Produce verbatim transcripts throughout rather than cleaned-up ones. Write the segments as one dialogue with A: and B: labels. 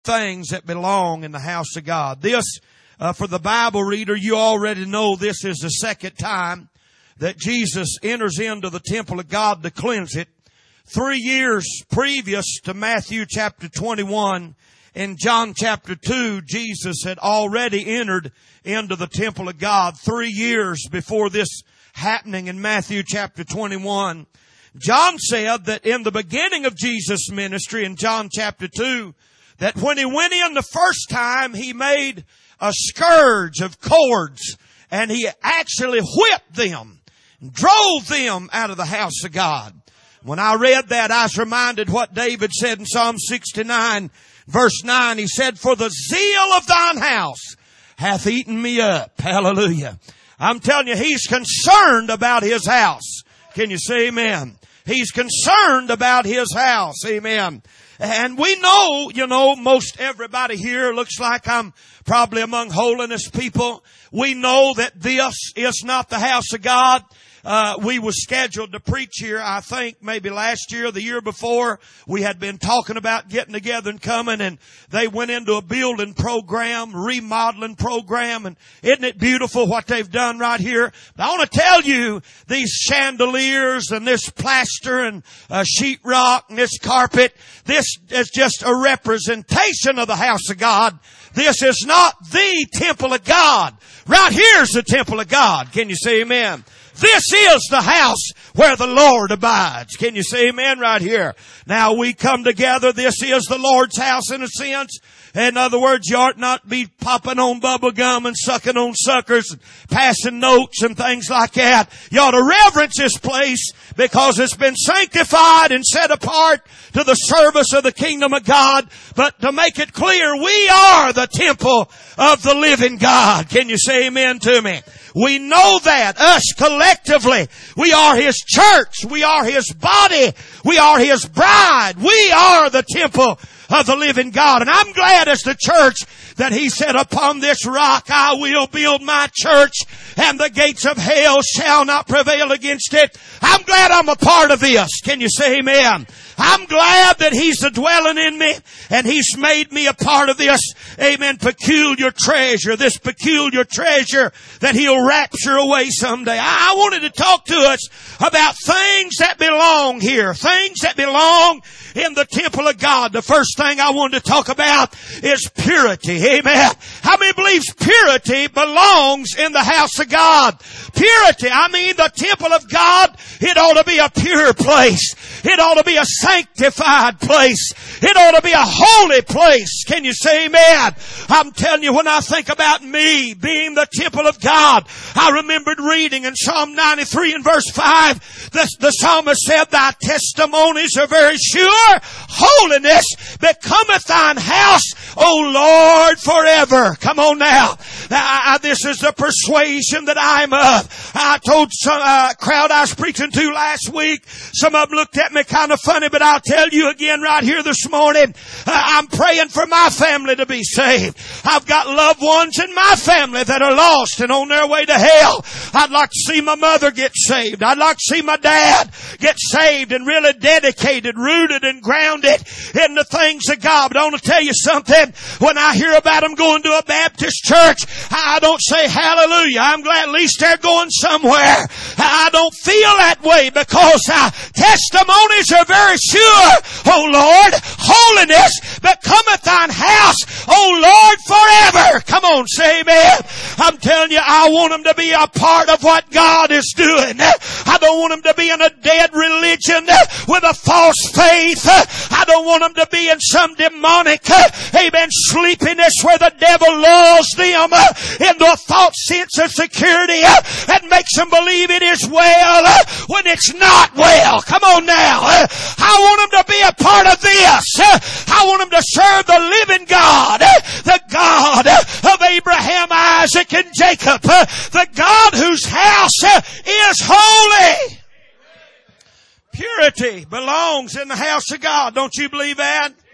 A: things that belong in the house of God. This, uh, for the Bible reader, you already know this is the second time that Jesus enters into the temple of God to cleanse it. Three years previous to Matthew chapter twenty-one, in John chapter two, Jesus had already entered into the temple of God three years before this happening in Matthew chapter twenty-one. John said that in the beginning of Jesus' ministry in John chapter two, that when he went in the first time, he made a scourge of cords and he actually whipped them, drove them out of the house of God. When I read that, I was reminded what David said in Psalm sixty-nine, verse nine. He said, "For the zeal of thine house hath eaten me up." Hallelujah. I'm telling you, he's concerned about his house. Can you say amen? He's concerned about his house. Amen. And we know, you know, most everybody here looks like I'm probably among holiness people. We know that this is not the house of God. Uh, we were scheduled to preach here, I think, maybe last year or the year before. We had been talking about getting together and coming, and they went into a building program, remodeling program, and isn't it beautiful what they've done right here? But I want to tell you, these chandeliers and this plaster and uh, sheetrock and this carpet, this is just a representation of the house of God. This is not the temple of God. Right here's the temple of God. Can you say amen? This is the house where the Lord abides. Can you say amen right here? Now we come together. This is the Lord's house in a sense. In other words, you ought not be popping on bubble gum and sucking on suckers and passing notes and things like that. You ought to reverence this place because it's been sanctified and set apart to the service of the kingdom of God. But to make it clear, we are the temple of the living God. Can you say amen to me? We know that. Us collectively. We are His church. We are His body. We are His bride. We are the temple of the living God. And I'm glad as the church that He said, "Upon this rock I will build my church, and the gates of hell shall not prevail against it." I'm glad I'm a part of this. Can you say amen? I'm glad that He's dwelling in me and He's made me a part of this, amen, peculiar treasure, this peculiar treasure that He'll rapture away someday. I wanted to talk to us about things that belong here, things that belong in the temple of God. The first thing I wanted to talk about is purity. Amen. How many believes purity belongs in the house of God? Purity, I mean the temple of God, it ought to be a pure place. It ought to be a sanctified place. It ought to be a holy place. Can you say amen? I'm telling you, when I think about me being the temple of God, I remembered reading in Psalm ninety-three and verse five, the, the psalmist said, "Thy testimonies are very sure. Holiness becometh thine house, O Lord, forever." Come on now. I, I, this is the persuasion that I'm of. I told some uh, crowd I was preaching to last week. Some of them looked at me kind of funny, but I'll tell you again right here this morning, uh, I'm praying for my family to be saved. I've got loved ones in my family that are lost and on their way to hell. I'd like to see my mother get saved. I'd like to see my dad get saved and really dedicated, rooted and grounded in the things of God. But I want to tell you something. When I hear about them going to a Baptist church, I don't say hallelujah. I'm glad at least they're going somewhere. I don't feel that way because uh, testimonies are very sure. O Lord, holiness becometh thine house, O Lord, forever. Come on, say amen. I'm telling you, I want them to be a part of what God is doing. I don't want them to be in a dead religion with a false faith. I don't want them to be in some demonic, amen, sleepiness where the devil lulls them into a false sense of security and makes them believe it is well when it's not well. Come on now. I want them to be a part of this. I want them to serve the living God, the God of Abraham, Isaac, and Jacob, the God whose house is holy. Purity belongs in the house of God. Don't you believe that?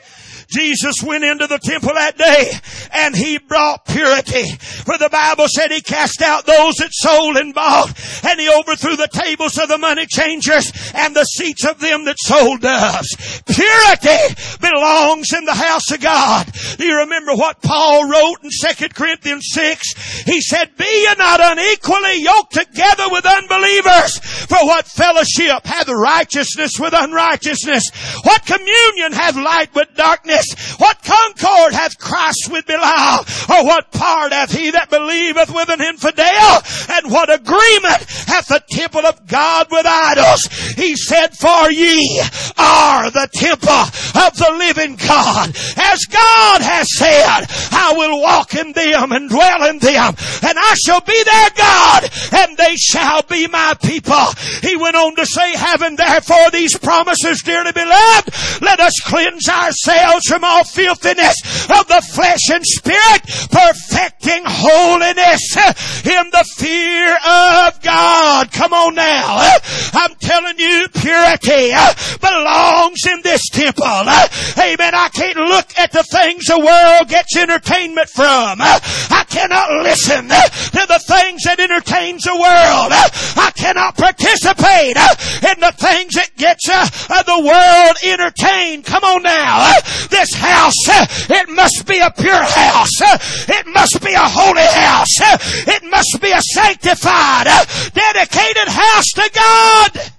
A: Jesus went into the temple that day and He brought purity. For the Bible said He cast out those that sold and bought, and He overthrew the tables of the money changers and the seats of them that sold doves. Purity belongs in the house of God. Do you remember what Paul wrote in Second Corinthians six? He said, be ye not unequally yoked together with unbelievers. For what fellowship hath righteousness with unrighteousness? What communion hath light with darkness? What concord hath Christ with Belial? Or what part hath he that believeth with an infidel? And what agreement hath the temple of God with idols? He said, for ye are the temple of the living God. As God has said, I will walk in them and dwell in them, and I shall be their God, and they shall be my people. He went on to say, having therefore these promises, dearly beloved, let us cleanse ourselves from all filthiness of the flesh and spirit, perfecting holiness in the fear of God. Come on now. I'm telling you, purity belongs in this temple. Amen. I can't look at the things the world gets entertainment from. I cannot listen to the things that entertains the world. I cannot participate in the things that gets uh, the world entertained. Come on now. This house, it must be a pure house. It must be a holy house. It must be a sanctified, dedicated house to God.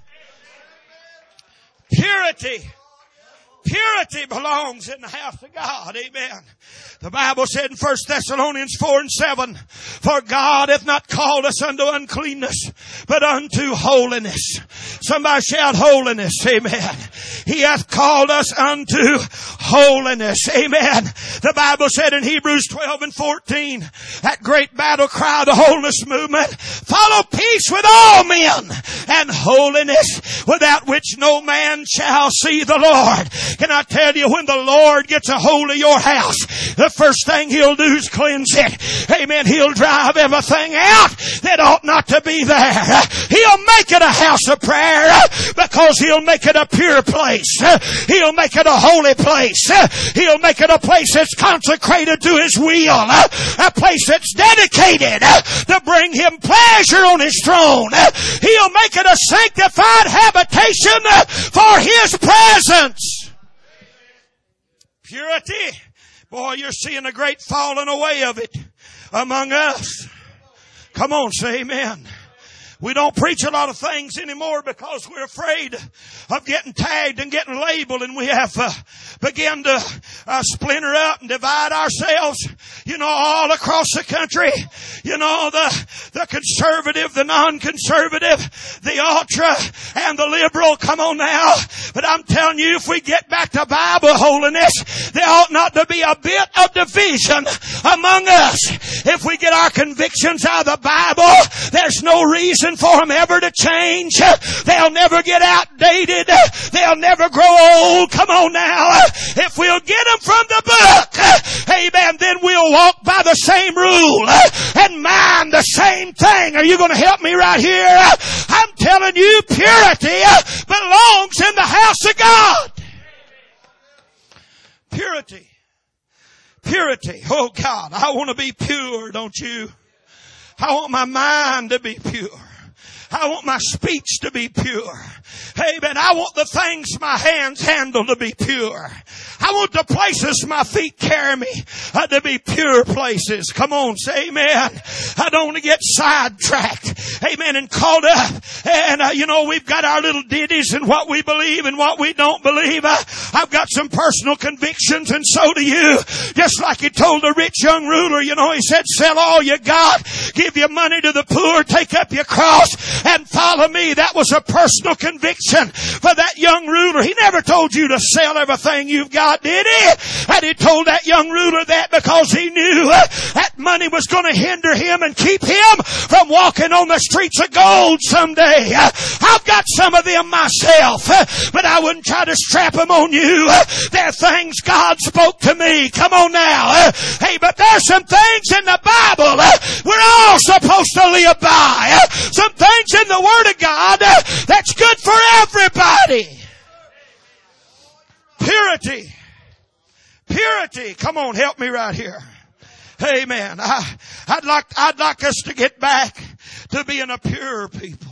A: Purity. Purity belongs in the house of God. Amen. The Bible said in First Thessalonians four and seven, for God hath not called us unto uncleanness, but unto holiness. Somebody shout holiness. Amen. He hath called us unto holiness. Amen. The Bible said in Hebrews twelve and fourteen, that great battle cry of the holiness movement, follow peace with all men and holiness, without which no man shall see the Lord. Can I tell you, when the Lord gets a hold of your house, the first thing He'll do is cleanse it. Amen. He'll drive everything out that ought not to be there. He'll make it a house of prayer because He'll make it a pure place. He'll make it a holy place. He'll make it a place that's consecrated to His will. A place that's dedicated to bring Him pleasure on His throne. He'll make it a sanctified habitation for His presence. Purity. Boy, you're seeing a great falling away of it among us. Come on, say amen. We don't preach a lot of things anymore because we're afraid of getting tagged and getting labeled, and we have uh, begun to uh, splinter up and divide ourselves, you know, all across the country. You know, the the conservative, the non-conservative, the ultra, and the liberal. Come on now. But I'm telling you, if we get back to Bible holiness, there ought not to be a bit of division among us. If we get our convictions out of the Bible, there's no reason for them ever to change. They'll never get outdated. They'll never grow old. Come on now. If we'll get them from the book, amen, then we'll walk by the same rule and mind the same thing. Are you going to help me right here? I'm telling you, purity belongs in the house of God. Purity. Purity. Oh God, I want to be pure, don't you? I want my mind to be pure. I want my speech to be pure. Amen. I want the things my hands handle to be pure. I want the places my feet carry me uh, to be pure places. Come on, say amen. I don't want to get sidetracked. Amen. And caught up. And, uh, you know, we've got our little ditties and what we believe and what we don't believe. Uh, I've got some personal convictions, and so do you. Just like He told the rich young ruler, you know, He said, sell all you got, give your money to the poor, take up your cross, and follow me. That was a personal conviction for that young ruler. He never told you to sell everything you've got, did He? And He told that young ruler that because He knew uh, that money was going to hinder him and keep him from walking on the streets of gold someday. Uh, I've got some of them myself, uh, but I wouldn't try to strap them on you. Uh, they're things God spoke to me. Come on now. Uh, hey, but there's some things in the Bible uh, we're all supposed to live by. Uh, some things in the Word of God uh, that's good for everybody. Purity. Purity. Come on, help me right here. Amen. I, I'd like, I'd like us to get back to being a pure people.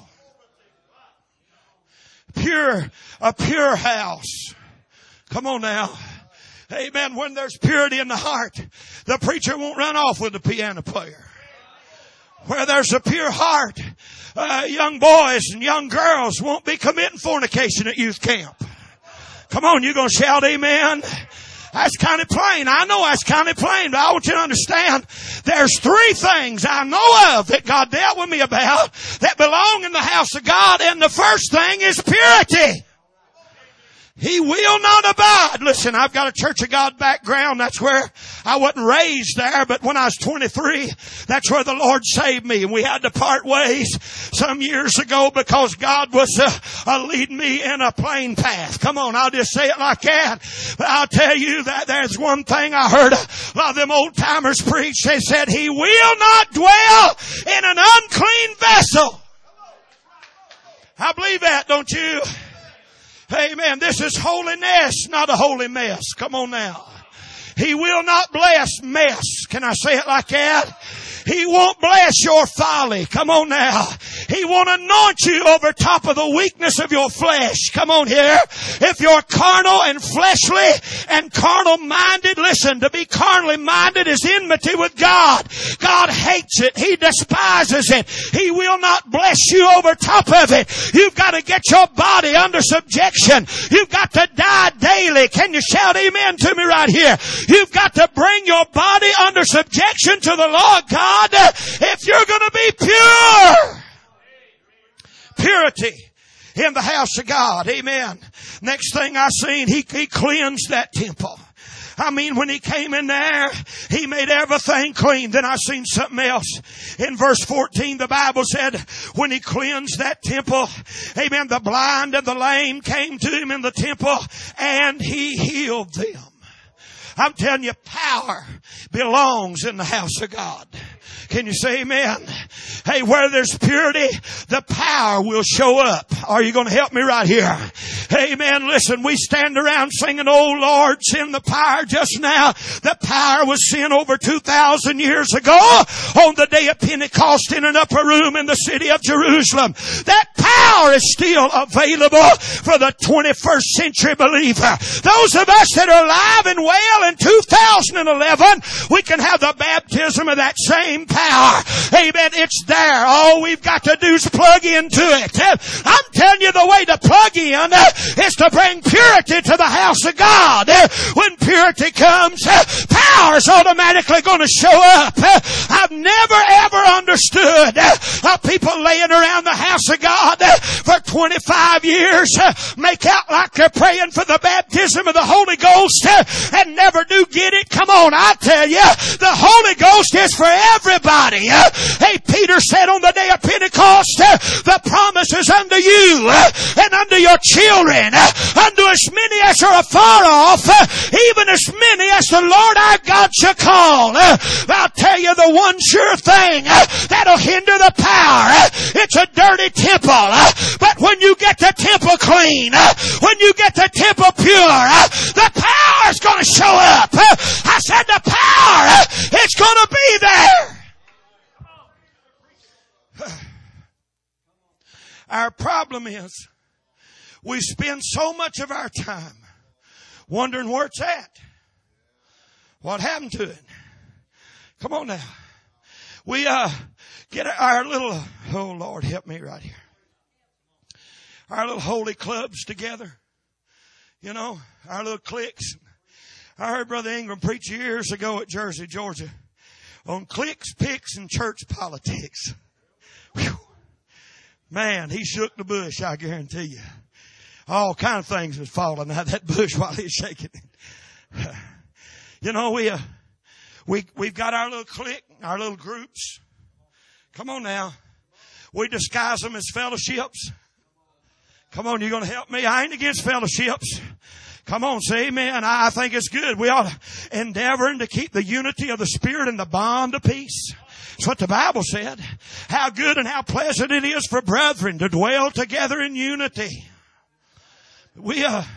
A: Pure, a pure house. Come on now. Amen. When there's purity in the heart, the preacher won't run off with the piano player. Where there's a pure heart, uh, young boys and young girls won't be committing fornication at youth camp. Come on, you gonna shout amen? That's kind of plain. I know that's kind of plain, but I want you to understand there's three things I know of that God dealt with me about that belong in the house of God, and the first thing is purity. He will not abide. Listen, I've got a Church of God background. That's where I wasn't raised there, but when I was twenty-three, that's where the Lord saved me. And we had to part ways some years ago because God was uh, uh, leading me in a plain path. Come on, I'll just say it like that. But I'll tell you that there's one thing I heard a lot of them old timers preach. They said, He will not dwell in an unclean vessel. I believe that, don't you? Amen. This is holiness, not a holy mess. Come on now. He will not bless mess. Can I say it like that? He won't bless your folly. Come on now. He won't anoint you over top of the weakness of your flesh. Come on here. If you're carnal and fleshly and carnal minded, listen, to be carnally minded is enmity with God. God hates it. He despises it. He will not bless you over top of it. You've got to get your body under subjection. You've got to die daily. Can you shout amen to me right here? You've got to bring your body under subjection to the Lord God if you're going to be pure. Purity in the house of God. Amen. Next thing I seen, he, he cleansed that temple. I mean, when he came in there, he made everything clean. Then I seen something else. In verse fourteen, the Bible said, when he cleansed that temple, amen, the blind and the lame came to him in the temple and he healed them. I'm telling you, power belongs in the house of God. Can you say amen? Hey, where there's purity, the power will show up. Are you going to help me right here? Amen. Listen, we stand around singing, "Oh Lord, send the power." Just now, the power was sent over two thousand years ago on the day of Pentecost in an upper room in the city of Jerusalem. That power is still available for the twenty-first century believer. Those of us that are alive and well in two thousand eleven, we can have the baptism of that same power. Amen. It's there. All we've got to do is plug into it. I'm telling you, the way to plug in is to bring purity to the house of God. When purity comes, power is automatically going to show up. I've never ever understood people laying around the house of God for twenty-five years make out like they're praying for the baptism of the Holy Ghost and never do get it. Come on, I tell you, the Holy Ghost is for everybody. Hey, Peter said on the day of Pentecost, the promise is unto you and unto your children, unto as many as are afar off, even as many as the Lord our God shall call. I'll tell you the one sure thing that'll hinder the power, it's a dirty temple. But when you get the temple clean, when you get the temple pure, the power is going to show up. I said the power, it's going to be there. Our problem is we spend so much of our time wondering where it's at. What happened to it? Come on now. We uh get our little, oh Lord, help me right here. Our little holy clubs together. You know, our little cliques. I heard Brother Ingram preach years ago at Jersey, Georgia on cliques, picks, and church politics. Whew. Man, he shook the bush, I guarantee you. All kind of things was falling out of that bush while he's shaking it. You know, we, uh, we, we've got our little clique, our little groups. Come on now. We disguise them as fellowships. Come on, you going to help me? I ain't against fellowships. Come on, say amen. I think it's good. We ought to endeavoring to keep the unity of the Spirit and the bond of peace. That's what the Bible said. How good and how pleasant it is for brethren to dwell together in unity. We, uh,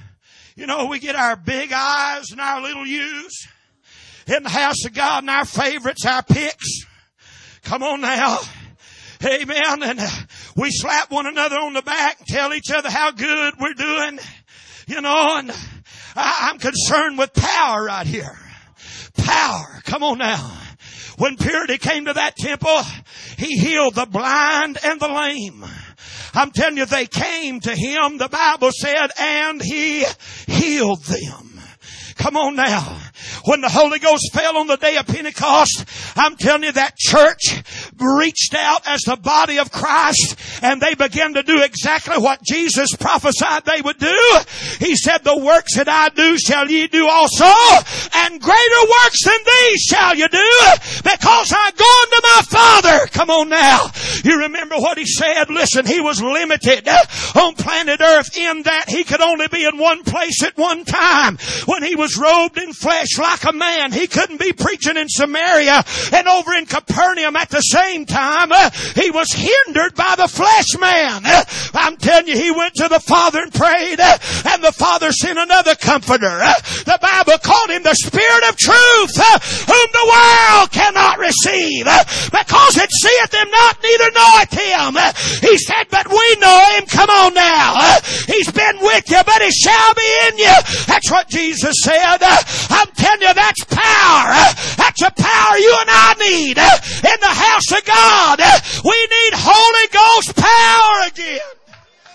A: You know, we get our big eyes and our little U's in the house of God, and our favorites, our picks. Come on now. Amen. And we slap one another on the back and tell each other how good we're doing. You know, and I'm concerned with power right here. Power. Come on now. When purity came to that temple, he healed the blind and the lame. I'm telling you, they came to him, the Bible said, and he healed them. Come on now. When the Holy Ghost fell on the day of Pentecost, I'm telling you that church reached out as the body of Christ, and they began to do exactly what Jesus prophesied they would do. He said, the works that I do shall ye do also, and greater works than these shall you do, because I go unto my Father. Come on now. You remember what he said? Listen, he was limited on planet Earth in that he could only be in one place at one time. When he was robed in flesh like a man, he couldn't be preaching in Samaria and over in Capernaum at the same time. Uh, he was hindered by the flesh man. Uh, I'm telling you, he went to the Father and prayed, uh, and the Father sent another comforter. Uh, the Bible called him the Spirit of truth, uh, whom the world cannot receive, uh, because it seeth him not, neither knoweth him. Uh, he said, but we know him. Come on now. Uh, he's been with you, but he shall be in you. That's what Jesus said. Uh, I'm telling you, that's power. Uh, that's a power you and I need uh, in the house of God. Uh, we need Holy Ghost power again.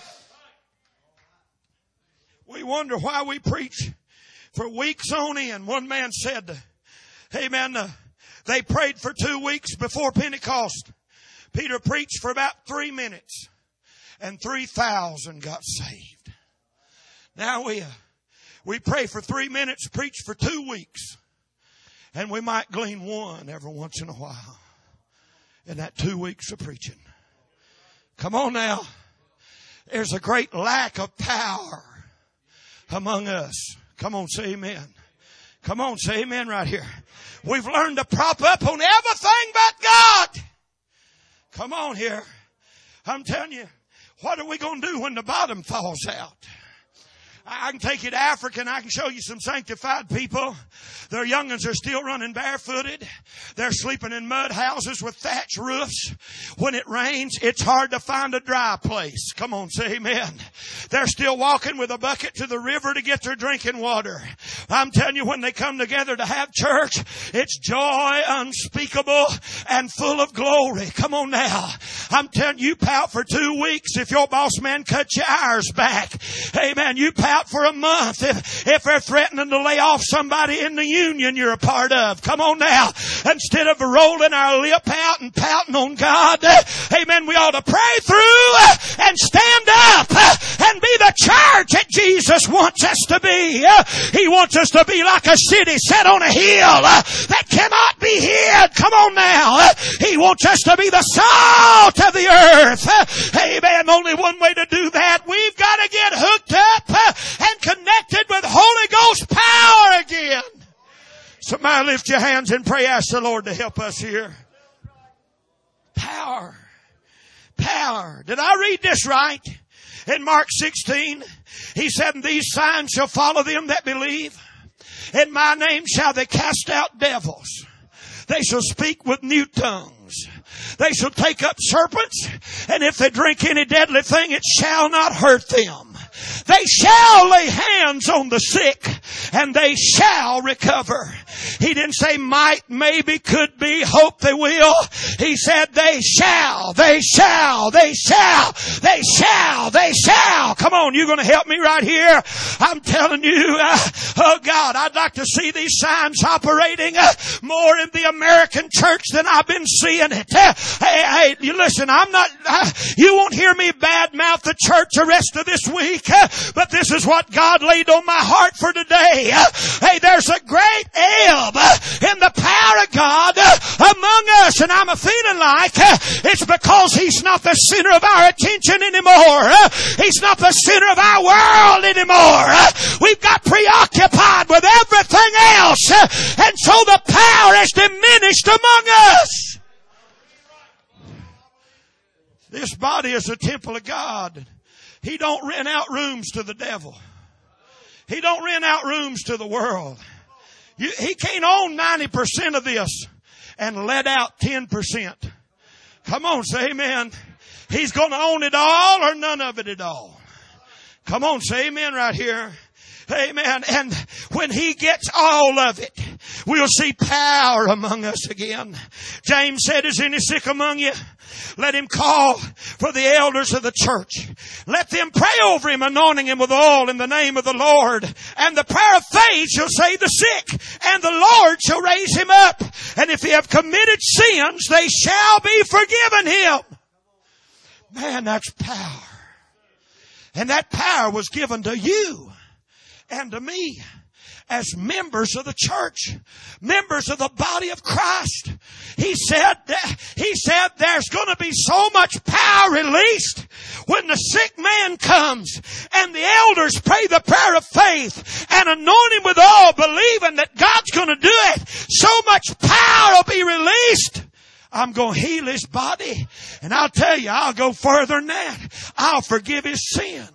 A: We wonder why we preach for weeks on end. One man said, amen, uh, they prayed for two weeks before Pentecost. Peter preached for about three minutes, and three thousand got saved. Now we... Uh, We pray for three minutes, preach for two weeks. And we might glean one every once in a while in that two weeks of preaching. Come on now. There's a great lack of power among us. Come on, say amen. Come on, say amen right here. We've learned to prop up on everything but God. Come on here. I'm telling you, what are we going to do when the bottom falls out? I can take you to Africa and I can show you some sanctified people. Their young'uns are still running barefooted. They're sleeping in mud houses with thatch roofs. When it rains, it's hard to find a dry place. Come on, say amen. They're still walking with a bucket to the river to get their drinking water. I'm telling you, when they come together to have church, it's joy unspeakable and full of glory. Come on now. I'm telling you, you pout for two weeks if your boss man cuts your hours back. Amen. You pout for a month if, if they're threatening to lay off somebody in the union you're a part of. Come on now. Instead of rolling our lip out and pouting on God, amen, we ought to pray through and stand up and be the church that Jesus wants us to be. He wants us to be like a city set on a hill that cannot be hid. Come on now. He wants us to be the salt of the earth. Amen. Only one way to do that. We've got to get hooked up and connected with Holy Ghost power again. Somebody lift your hands and pray. Ask the Lord to help us here. Power. Power. Did I read this right? In Mark sixteen, he said, and these signs shall follow them that believe. In my name shall they cast out devils. They shall speak with new tongues. They shall take up serpents. And if they drink any deadly thing, it shall not hurt them. They shall lay hands on the sick and they shall recover. He didn't say might, maybe, could be, hope they will. He said they shall, they shall, they shall, they shall, they shall. Come on, you're going to help me right here. I'm telling you, uh, oh God, I'd like to see these signs operating uh, more in the American church than I've been seeing it. Uh, hey, hey, you listen, I'm not, uh, you won't hear me badmouth the church the rest of this week, uh, but this is what God laid on my heart for today. Uh, hey, there's a great ebb uh, in the power of God uh, among us, and I'm a feeling like uh, it's because He's not the center of our attention anymore. Uh, he's not the center of our world anymore. Uh, we've got preoccupied with everything else, uh, and so the power has diminished among us. This body is a temple of God. He don't rent out rooms to the devil. He don't rent out rooms to the world. You, he can't own ninety percent of this and let out ten percent. Come on, say amen. He's going to own it all or none of it at all. Come on, say amen right here. Amen. And when He gets all of it, we'll see power among us again. James said, is any sick among you? Let him call for the elders of the church. Let them pray over him, anointing him with oil in the name of the Lord. And the prayer of faith shall save the sick, and the Lord shall raise him up. And if he have committed sins, they shall be forgiven him. Man, that's power. And that power was given to you and to me as members of the church, members of the body of Christ. He said, he said there's going to be so much power released when the sick man comes and the elders pray the prayer of faith and anoint him with oil, believing that God's going to do it. So much power will be released. I'm going to heal his body. And I'll tell you, I'll go further than that. I'll forgive his sin.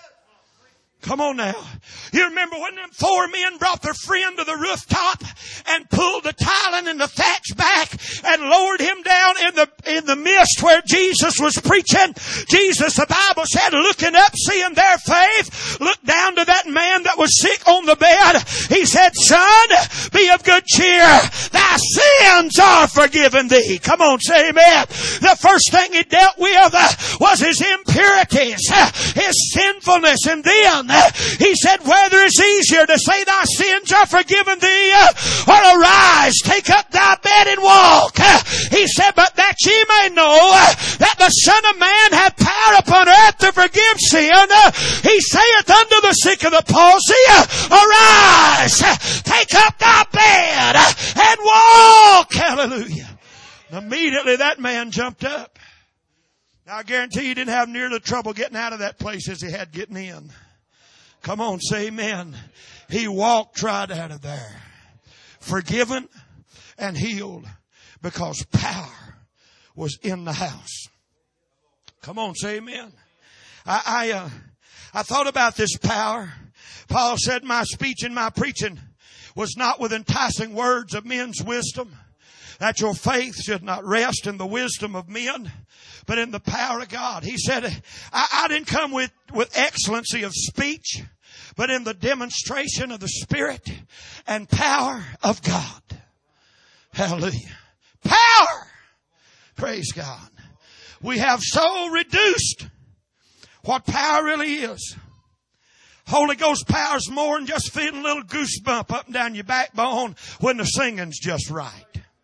A: Come on now. You remember when them four men brought their friend to the rooftop and pulled the tiling and the thatch back and lowered him down in the, in the mist where Jesus was preaching? Jesus, the Bible said, looking up, seeing their faith, looked down to that man that was sick on the bed. He said, son, be of good cheer. Thy sins are forgiven thee. Come on, say amen. The first thing he dealt with was his impurities, his sinfulness, and then he said, whether it's easier to say thy sins are forgiven thee or arise, take up thy bed and walk. He said, but that ye may know that the Son of Man hath power upon earth to forgive sin, he saith unto the sick of the palsy, arise, take up thy bed and walk. Hallelujah. And immediately that man jumped up. Now I guarantee you he didn't have near the trouble getting out of that place as he had getting in. Come on, say amen. He walked right out of there, forgiven and healed, because power was in the house. Come on, say amen. I, I, uh, I thought about this power. Paul said, my speech and my preaching was not with enticing words of men's wisdom, that your faith should not rest in the wisdom of men, but in the power of God. He said, I, I didn't come with, with excellency of speech, but in the demonstration of the Spirit and power of God. Hallelujah. Power! Praise God. We have so reduced what power really is. Holy Ghost power is more than just feeling a little goosebump up and down your backbone when the singing's just right.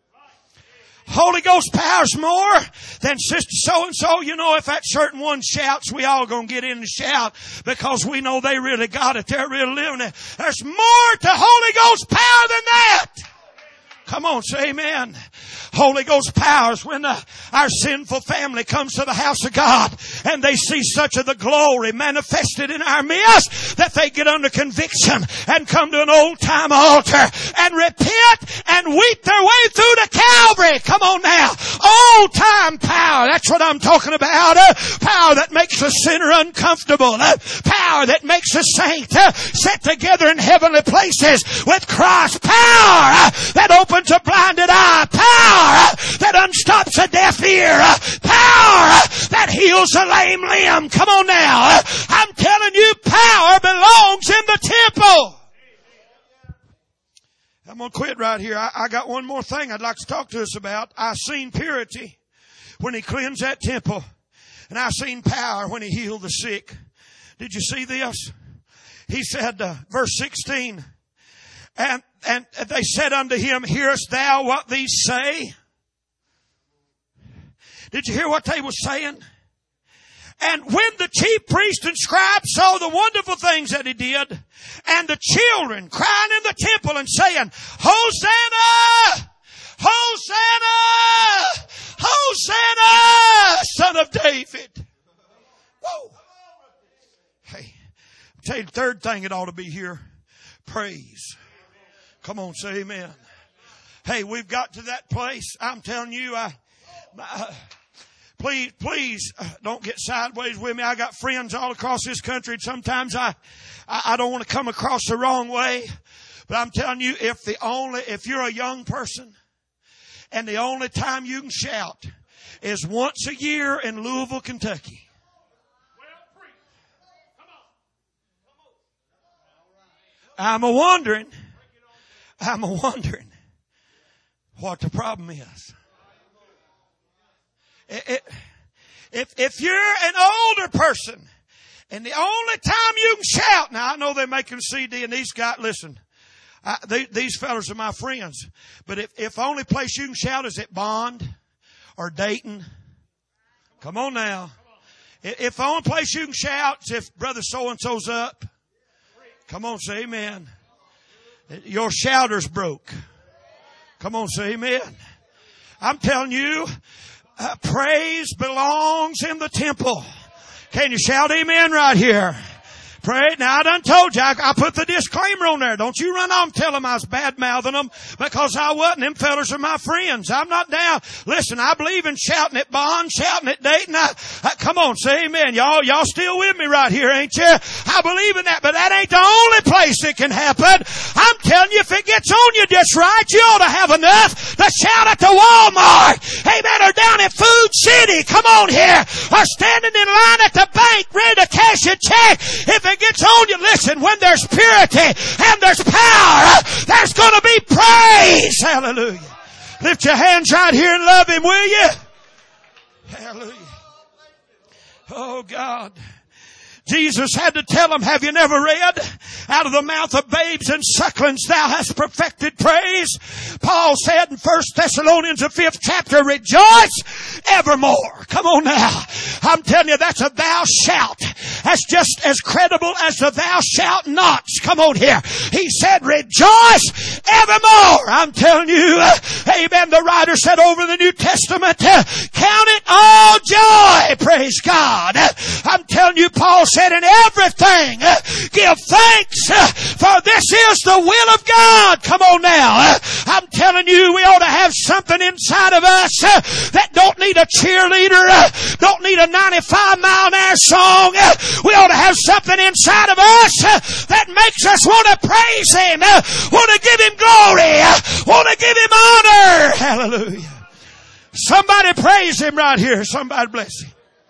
A: Holy Ghost power's more than sister so-and-so. You know, if that certain one shouts, we all gonna get in and shout because we know they really got it. They're really living it. There's more to Holy Ghost power than that. Come on, say amen. Holy Ghost powers when uh, our sinful family comes to the house of God and they see such of the glory manifested in our midst that they get under conviction and come to an old time altar and repent and weep their way through to Calvary. Come on now. Old time power. That's what I'm talking about. Uh, power that makes a sinner uncomfortable. Uh, power that makes a saint uh, set together in heavenly places with Christ. Power uh, that opens a blinded eye. Power that unstops a deaf ear. Power that heals a lame limb. Come on now. I'm telling you, power belongs in the temple. I'm going to quit right here. I, I got one more thing I'd like to talk to us about. I seen purity when he cleansed that temple. And I seen power when he healed the sick. Did you see this? He said, uh, verse sixteen, And, and they said unto him, hearest thou what these say? Did you hear what they were saying? And when the chief priests and scribes saw the wonderful things that he did, and the children crying in the temple and saying, Hosanna! Hosanna! Hosanna! Son of David. Whoa. Hey, I'll tell you the third thing it ought to be here. Praise. Come on, say amen. Hey, we've got to that place. I'm telling you, I, I Please, please don't get sideways with me. I got friends all across this country, and sometimes I, I don't want to come across the wrong way. But I'm telling you, if the only, if you're a young person and the only time you can shout is once a year in Louisville, Kentucky. I'm a wondering, I'm a wondering what the problem is. It, it, if, if you're an older person and the only time you can shout, now I know they're making C D and these guys, listen, I, they, these fellas are my friends, but if, if only place you can shout is at Bond or Dayton, come on now. If the only place you can shout is if brother so-and-so's up, come on, say amen. Your shouter's broke. Come on, say amen. I'm telling you, uh, praise belongs in the temple. Can you shout amen right here? Pray. Now I done told you, I, I put the disclaimer on there. Don't you run on and tell them I was bad mouthing them because I wasn't. Them fellas are my friends. I'm not down. Listen, I believe in shouting at Bond, shouting at Dayton. I, I, come on, say amen. Y'all, y'all still with me right here, ain't you? I believe in that, but that ain't the only place it can happen. I'm telling you, if it gets on you just right, you ought to have enough to shout at the Walmart. Amen. Or down at Food City. Come on here. Or standing in line at the bank ready to cash a check. If it gets on you, listen, when there's purity and there's power, there's going to be praise. Hallelujah. Lift your hands right here and love Him, will you? Hallelujah. Oh God. Jesus had to tell them, have you never read? Out of the mouth of babes and sucklings thou hast perfected praise. Paul said in First Thessalonians the fifth chapter, rejoice evermore. Come on now. I'm telling you, that's a thou shalt. That's just as credible as the thou shalt nots. Come on here. He said, rejoice evermore. I'm telling you, uh, amen. The writer said over in the New Testament, uh, count it all joy. Praise God. Uh, I'm telling you, Paul said in everything, uh, give thanks, uh, for this is the will of God. Come on now. Uh, I'm telling you, we ought to have something inside of us uh, that don't need a cheerleader, uh, don't need a ninety-five mile an hour song. Uh, we ought to have something inside of us uh, that makes us want to praise Him, uh, want to give Him glory, uh, want to give Him honor. Hallelujah. Somebody praise Him right here. Somebody bless Him.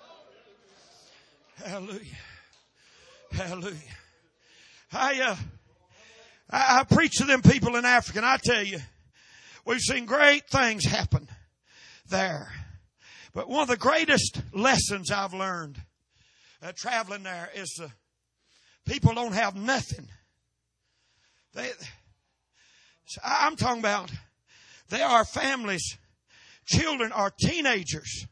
A: Hallelujah. Hallelujah. I, uh, I, I preach to them people in Africa, and I tell you, we've seen great things happen there. But one of the greatest lessons I've learned uh, traveling there is uh, people don't have nothing. They, I'm talking about they are families, children are teenagers.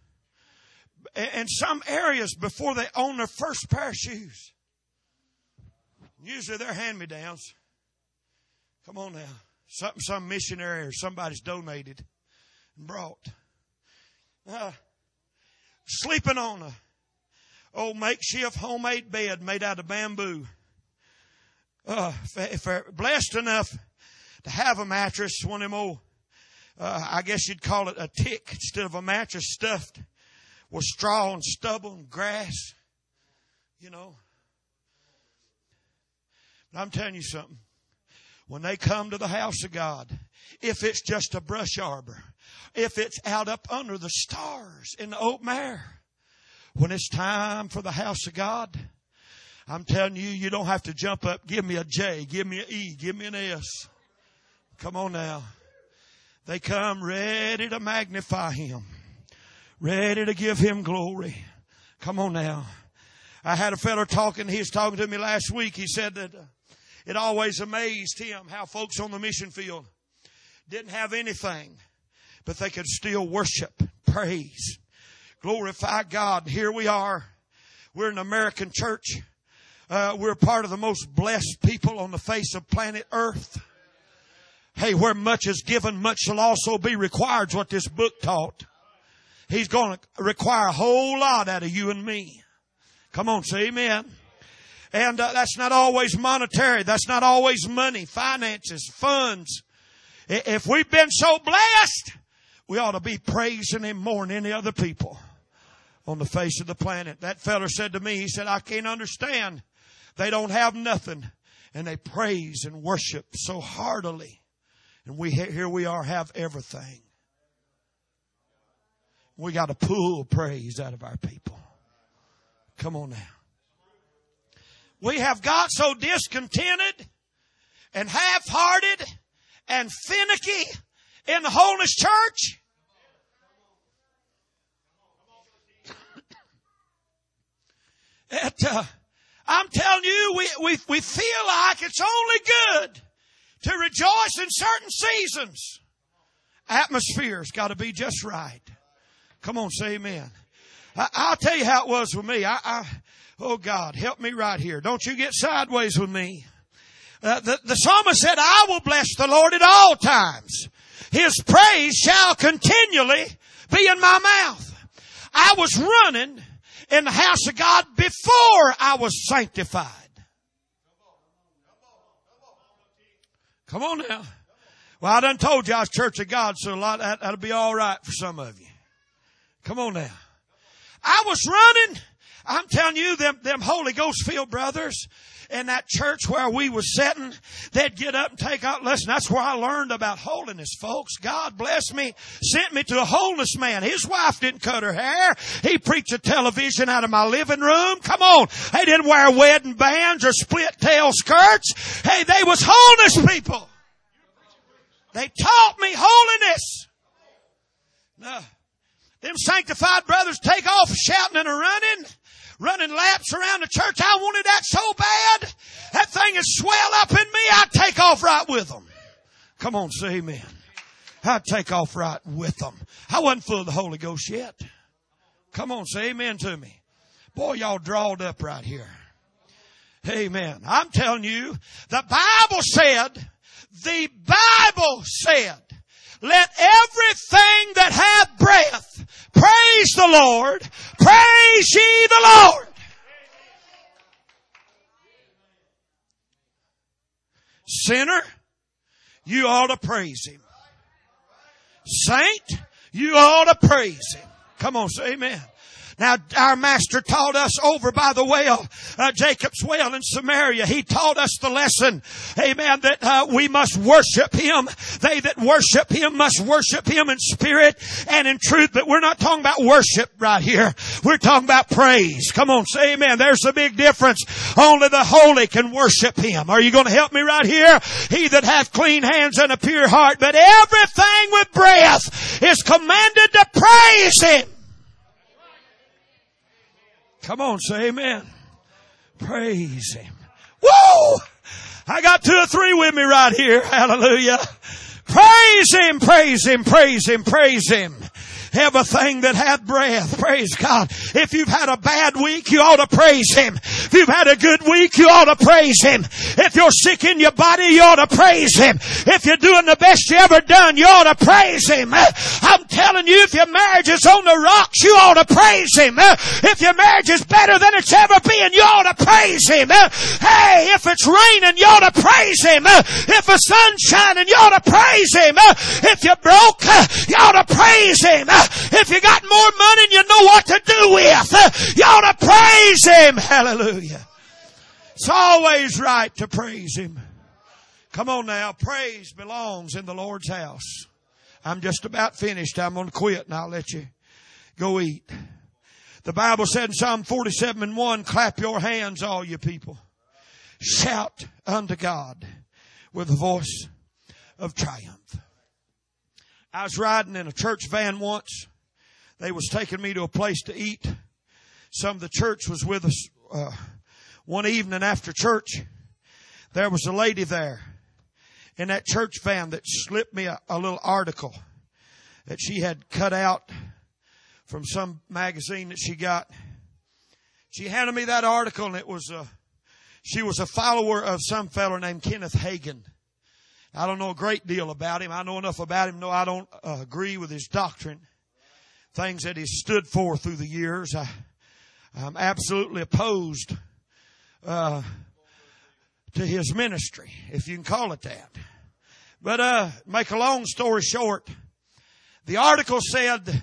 A: In some areas before they own their first pair of shoes. Usually they're hand-me-downs. Come on now. Something some missionary or somebody's donated and brought. Uh, sleeping on a old makeshift homemade bed made out of bamboo. Uh, if, if they're blessed enough to have a mattress, one of them old, uh, I guess you'd call it a tick instead of a mattress stuffed with straw and stubble and grass, you know. But I'm telling you something. When they come to the house of God, if it's just a brush arbor, if it's out up under the stars in the open air, when it's time for the house of God, I'm telling you, you don't have to jump up, give me a J, give me an E, give me an S. Come on now. They come ready to magnify Him. Ready to give Him glory. Come on now. I had a fellow talking, he was talking to me last week. He said that uh, it always amazed him how folks on the mission field didn't have anything, but they could still worship, praise, glorify God. Here we are. We're an American church. Uh, we're part of the most blessed people on the face of planet Earth. Hey, where much is given, much shall also be required, is what this book taught. He's going to require a whole lot out of you and me. Come on, say amen. And uh, that's not always monetary. That's not always money, finances, funds. If we've been so blessed, we ought to be praising Him more than any other people. on the face of the planet. That fella said to me, he said, I can't understand. They don't have nothing, and they praise and worship so heartily. And we here we are, have everything. We got to pull praise out of our people. Come on now. We have got so discontented and half-hearted and finicky in the Holiness Church. That, uh, I'm telling you, we, we, we feel like it's only good to rejoice in certain seasons. Atmosphere's got to be just right. Come on, say amen. I, I'll tell you how it was with me. I, I, oh God, help me right here. Don't you get sideways with me. Uh, the, the psalmist said, I will bless the Lord at all times. His praise shall continually be in my mouth. I was running in the house of God before I was sanctified. Come on now. Well, I done told you I was Church of God, so a lot that, that'll be all right for some of you. Come on now. I was running. I'm telling you, them, them Holy Ghost filled brothers in that church where we was sitting, they'd get up and take out. Listen, that's where I learned about holiness, folks. God bless me, sent me to a holiness man. His wife didn't cut her hair. He preached a television out of my living room. Come on. They didn't wear wedding bands or split tail skirts. Hey, they was holiness people. They taught me holiness. No. Them sanctified brothers take off shouting and a running, running laps around the church. I wanted that so bad. That thing is swell up in me. I'd take off right with them. Come on, say amen. I'd take off right with them. I wasn't full of the Holy Ghost yet. Come on, say amen to me. Boy, y'all drawed up right here. Amen. I'm telling you, the Bible said, the Bible said, let everything that hath breath praise the Lord. Praise ye the Lord. Sinner, you ought to praise Him. Saint, you ought to praise Him. Come on, say amen. Now, our Master taught us over by the well, uh, Jacob's well in Samaria. He taught us the lesson, amen, that uh, we must worship Him. They that worship Him must worship Him in spirit and in truth. But we're not talking about worship right here. We're talking about praise. Come on, say amen. There's a big difference. Only the holy can worship Him. Are you going to help me right here? He that hath clean hands and a pure heart. But everything with breath is commanded to praise Him. Come on, say amen. Praise Him. Whoa! I got two or three with me right here. Hallelujah. Praise Him, praise Him, praise Him, praise Him. Everything that hath breath, praise God. If you've had a bad week, you ought to praise Him. If you've had a good week, you ought to praise Him. If you're sick in your body, you ought to praise Him. If you're doing the best you ever done, you ought to praise Him. I'm telling you, if your marriage is on the rocks, you ought to praise Him. If your marriage is better than it's ever been, you ought to praise Him. Hey, if it's raining, you ought to praise Him. If the sun's shining, you ought to praise Him. If you're broke, you ought to praise Him. If you got more money and you know what to do with, you ought to praise Him. Hallelujah. It's always right to praise Him. Come on now. Praise belongs in the Lord's house. I'm just about finished. I'm going to quit and I'll let you go eat. The Bible said in Psalm forty-seven and one, clap your hands, all you people. Shout unto God with a voice of triumph. I was riding in a church van once. They was taking me to a place to eat. Some of the church was with us uh, one evening after church. There was a lady there in that church van that slipped me a, a little article that she had cut out from some magazine that she got. She handed me that article, and it was a, she was a follower of some fellow named Kenneth Hagin. I don't know a great deal about him. I know enough about him. No, I don't uh, agree with his doctrine. Things that he's stood for through the years. I, I'm absolutely opposed uh, to his ministry, if you can call it that. But uh, make a long story short, the article said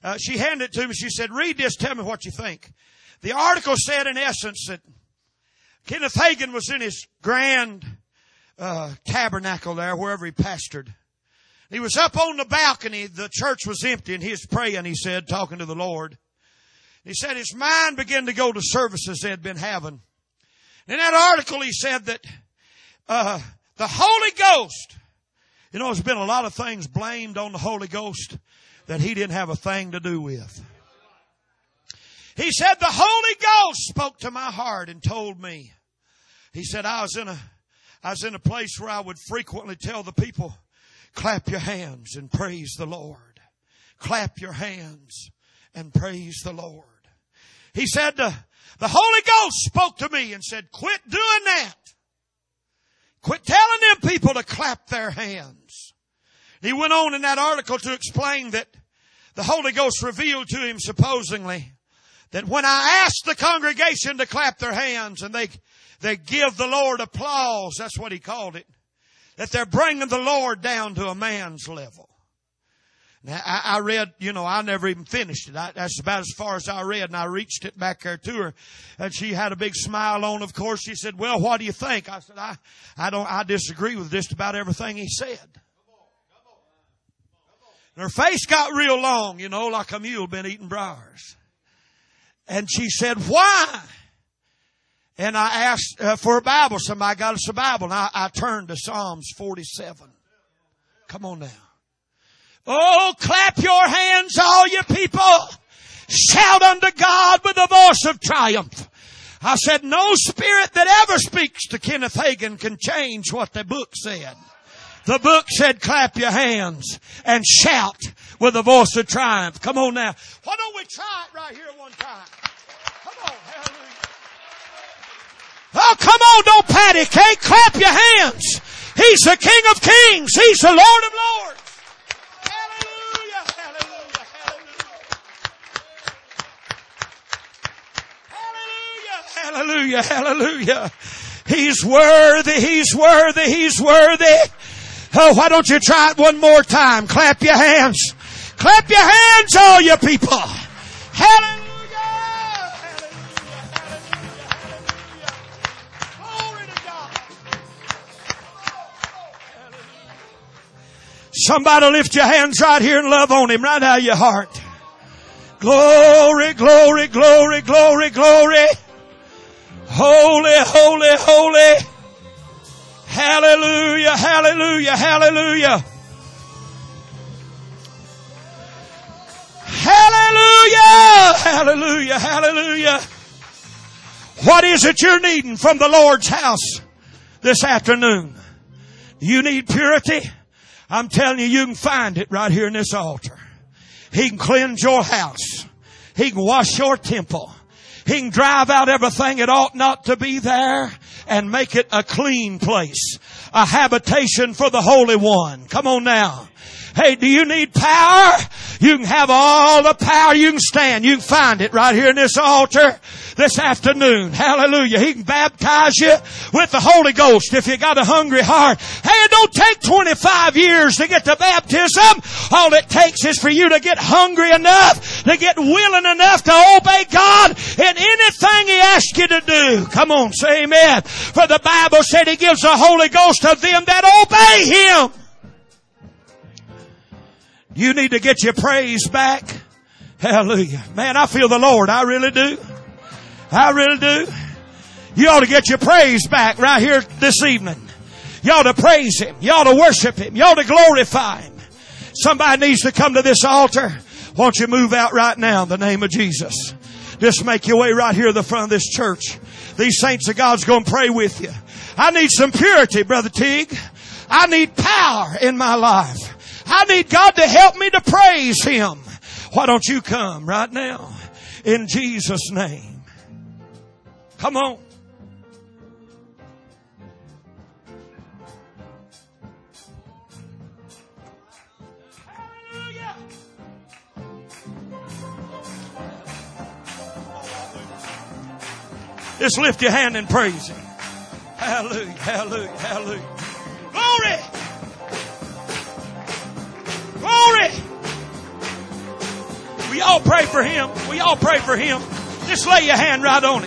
A: uh, she handed it to me. She said, read this. Tell me what you think. The article said in essence that Kenneth Hagin was in his grand uh, tabernacle there, wherever he pastored. He was up on the balcony. The church was empty and he was praying, he said, talking to the Lord. He said his mind began to go to services they had been having. In that article he said that uh, the Holy Ghost, you know, there's been a lot of things blamed on the Holy Ghost that he didn't have a thing to do with. He said the Holy Ghost spoke to my heart and told me. He said I was in a, I was in a place where I would frequently tell the people, clap your hands and praise the Lord. Clap your hands and praise the Lord. He said the, the Holy Ghost spoke to me and said, quit doing that. Quit telling them people to clap their hands. He went on in that article to explain that the Holy Ghost revealed to him supposedly that when I asked the congregation to clap their hands and they, they give the Lord applause, that's what he called it, that they're bringing the Lord down to a man's level. Now, I, I read, you know, I never even finished it. I, that's about as far as I read, and I reached it back there to her, and she had a big smile on. Of course, she said, "Well, what do you think?" I said, "I, I don't, I disagree with just about everything he said." And her face got real long, you know, like a mule been eating briars. And she said, "Why?" And I asked uh, for a Bible. Somebody got us a Bible, and I, I turned to Psalms forty-seven. Come on now. Oh, clap your hands, all you people. Shout unto God with a voice of triumph. I said, no spirit that ever speaks to Kenneth Hagin can change what the book said. The book said, clap your hands and shout with a voice of triumph. Come on now. Why don't we try it right here one time? Come on, hallelujah. Oh, come on, don't patty cake. Clap your hands. He's the King of Kings. He's the Lord of Lords. Hallelujah, hallelujah. He's worthy, he's worthy, he's worthy. Oh, why don't you try it one more time? Clap your hands. Clap your hands, all you people. Hallelujah. Hallelujah, hallelujah, hallelujah. Glory to God. Hallelujah. Somebody lift your hands right here and love on him right out of your heart. Glory, glory, glory, glory, glory. Holy, holy, holy. Hallelujah, hallelujah, hallelujah. Hallelujah, hallelujah, hallelujah. What is it you're needing from the Lord's house this afternoon? You need purity? I'm telling you, you can find it right here in this altar. He can cleanse your house. He can wash your temple. He can drive out everything that ought not to be there and make it a clean place. A habitation for the Holy One. Come on now. Hey, do you need power? You can have all the power you can stand. You can find it right here in this altar this afternoon. Hallelujah. He can baptize you with the Holy Ghost if you got a hungry heart. Hey, it don't take twenty-five years to get the baptism. All it takes is for you to get hungry enough, to get willing enough to obey God in anything He asks you to do. Come on, say amen. For the Bible said He gives the Holy Ghost to them that obey Him. You need to get your praise back. Hallelujah. Man, I feel the Lord. I really do. I really do. You ought to get your praise back right here this evening. You ought to praise Him. You ought to worship Him. You ought to glorify Him. Somebody needs to come to this altar. Won't you move out right now in the name of Jesus? Just make your way right here to the front of this church. These saints of God's going to pray with you. I need some purity, Brother Teague. I need power in my life. I need God to help me to praise Him. Why don't you come right now in Jesus' name? Come on. Hallelujah. Just lift your hand and praise Him. Hallelujah, hallelujah, hallelujah. Glory! Glory! Will we all pray for him? We all pray for him. Just lay your hand right on it.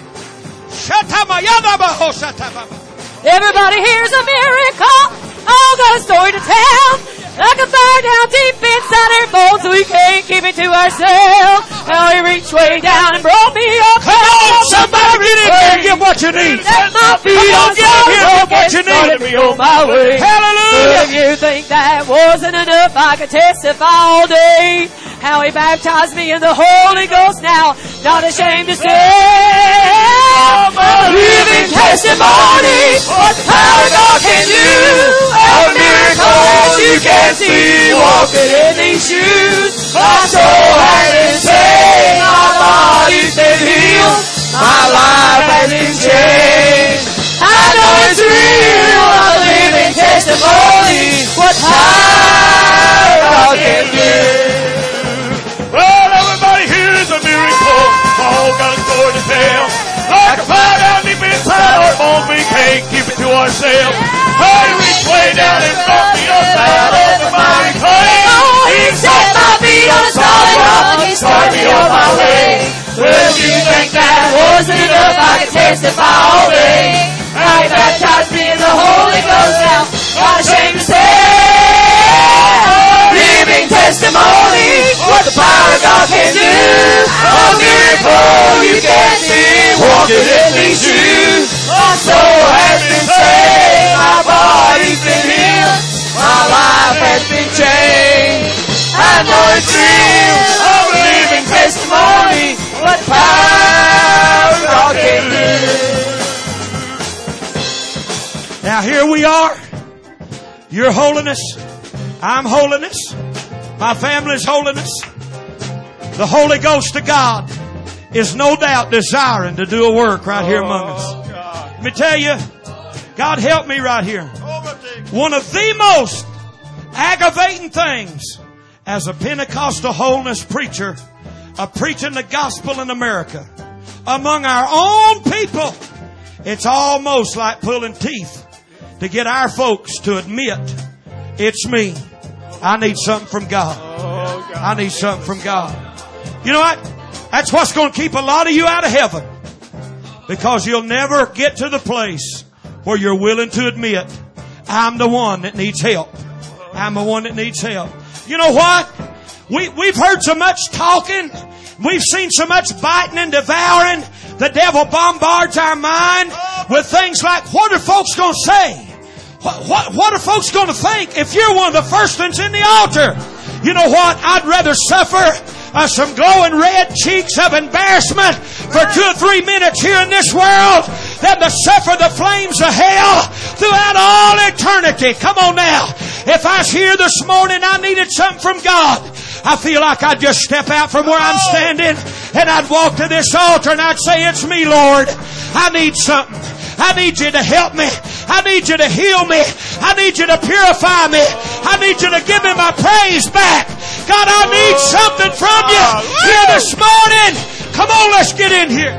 B: Everybody here's a miracle. All got a story to tell. Like a fire down deep inside our bones, we can't keep it to ourselves. How he reached way down and brought me up.
A: Come on, somebody get in there and give what you need.
B: Set my feet
A: Come on,
B: on
A: get in here and give what you
B: started
A: need.
B: me on my way.
A: Hallelujah.
B: If you think that wasn't enough, I could testify all day. How he baptized me in the Holy Ghost now. Not ashamed to say, I'm a living testimony. What the power God can do. A miracle you can see. Walking in these shoes. My soul has been saved. My body's been healed. My life has been changed. I know it's real. A living testimony. What power God can do.
C: Well, everybody here is a miracle. All got a story to tell. Like a fire down deep inside our bones, we can't keep it to ourselves. Hey, reach way down and brought me up out of the mighty clay.
B: Oh, he set my feet on a solid rock. He started me on my way. Well, if you think that wasn't enough, I can testify all day. How he baptized me in the Holy Ghost now. Not ashamed to say. Living testimony, what the power of God can do. A miracle you can't see. Walking in these shoes. My soul has been saved. My body's been healed. My life has been changed. I know it's real. A living testimony, what the power of God can do.
A: Now here we are. Your holiness. I'm holiness. My family's holiness. The Holy Ghost of God is no doubt desiring to do a work right here among us. Let me tell you, God help me right here. One of the most aggravating things as a Pentecostal holiness preacher of preaching the gospel in America among our own people, it's almost like pulling teeth to get our folks to admit it's me. I need something from God. I need something from God. You know what? That's what's going to keep a lot of you out of heaven. Because you'll never get to the place where you're willing to admit, I'm the one that needs help. I'm the one that needs help. You know what? We, we've heard so much talking. We've seen so much biting and devouring. The devil bombards our mind with things like, what are folks going to say? What, what, what are folks going to think if you're one of the first ones in the altar? You know what? I'd rather suffer uh, some glowing red cheeks of embarrassment for two or three minutes here in this world than to suffer the flames of hell throughout all eternity. Come on now. If I was here this morning, I needed something from God. I feel like I'd just step out from where I'm standing and I'd walk to this altar and I'd say, it's me, Lord. I need something. I need you to help me. I need you to heal me. I need you to purify me. I need you to give me my praise back. God, I need something from you here this morning. Come on, let's get in here.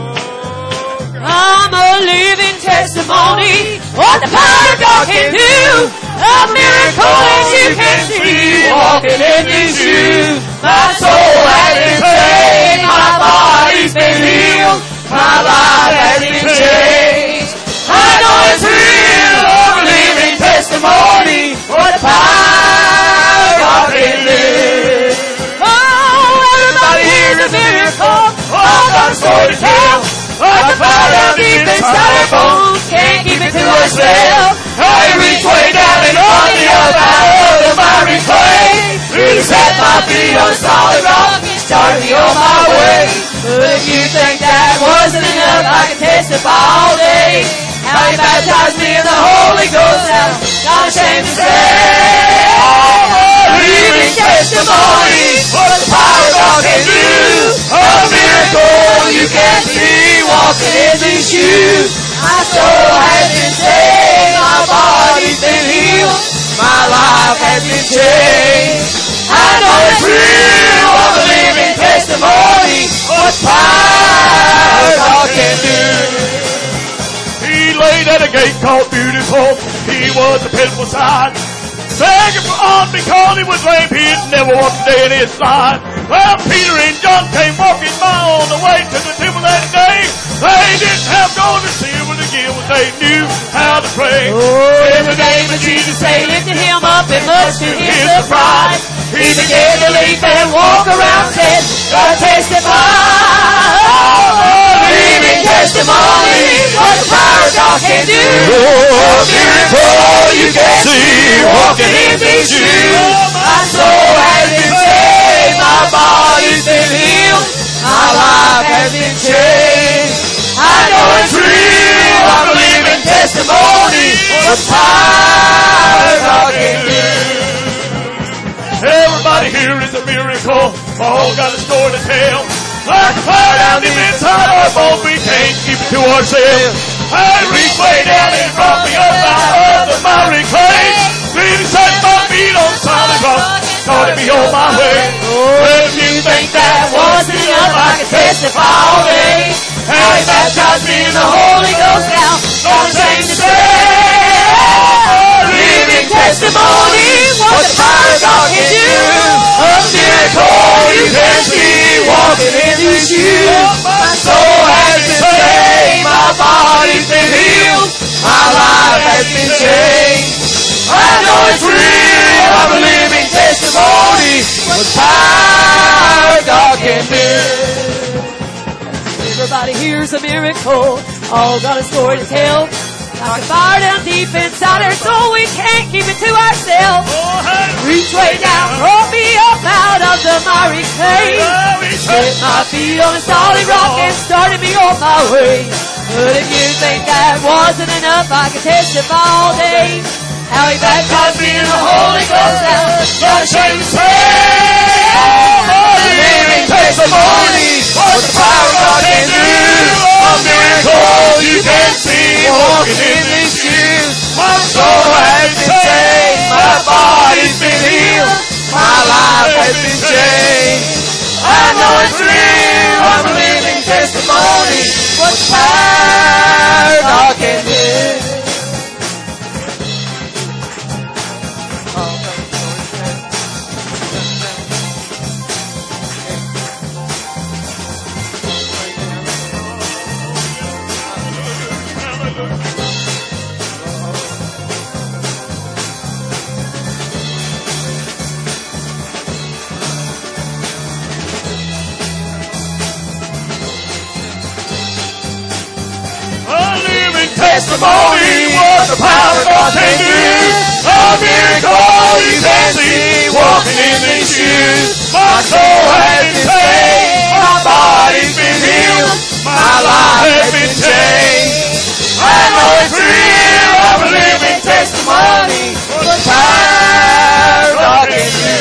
B: I'm a living testimony. What the power of God can do. A miracle as you can see. Walking in these shoes. My soul has been saved. My body's been healed. My life has been changed. I know it's real. A living testimony. What the power of God can do. Oh, everybody here's a miracle. All got a story to tell. Like the fire down deep inside our bones, can't keep it to ourselves. I reach way down and on the other out of the miry clay. He set my feet on solid rock and started me on my way. But if you think that wasn't enough, I can testify all day. How he baptized me in the Holy Ghost, now not ashamed to say. Living testimony, what the power of God can do. A miracle you can't see, walking in these shoes. My soul has been saved, my body's been healed, my life has been changed. I know it's real, I'm a living testimony, what power God can do.
C: He laid at a gate called Beautiful. He was a pitiful sight. begging for aught because he was lame. He had never walked a day in his life. Well, Peter and John came walking by on the way to the temple that day. They didn't have gold or silver to give, but they knew how to pray.
B: Oh, in the name of Jesus, they lifted him up, and much to his surprise, he began to leap and walk around and God testify. Living testimony, what the power of God can do. Oh, miracle you can see, walking in these shoes. My soul has been saved, my body's been healed, my life has been changed. I know it's real, I'm a living testimony, what the power of God can do.
C: Everybody here is a miracle. All got a story to tell. Like a fire down deep inside our bones, we can't keep it to ourselves. I reach way down and brought me up out of the miry clay. Really set my feet on solid rock, started me on my way.
B: Well, if you think that wasn't enough, I can testify all day. How he baptized me in the Holy Ghost now, not ashamed to say. Living testimony, what the power of God can do. A miracle you can see, walking in these shoes. My soul has been saved, my body's been healed, my life has been changed. I know it's real, I'm a living testimony, what the power of God can do. Everybody here's a miracle, all got a story to tell. Like a fire down deep inside our soul, we can't keep it to ourselves. Reach way down, brought me up out of the miry clay. Set my feet on a solid rock and started me on my way. But if you think that wasn't enough, I can testify all day. How he baptized me in the Holy Ghost now, not ashamed to say. Living testimony, what the power of God can do. A miracle you can see, walking in these shoes. My soul has been saved, my body's been healed, my life has been changed. I know it's real, I'm a living testimony, what the power of God can do.
C: Testimony, what the power of God can do. A miracle you can see, walking in these shoes. My soul has been saved, my body's been healed, my life has been changed. I know it's real, I'm a living testimony, what the power of God can do.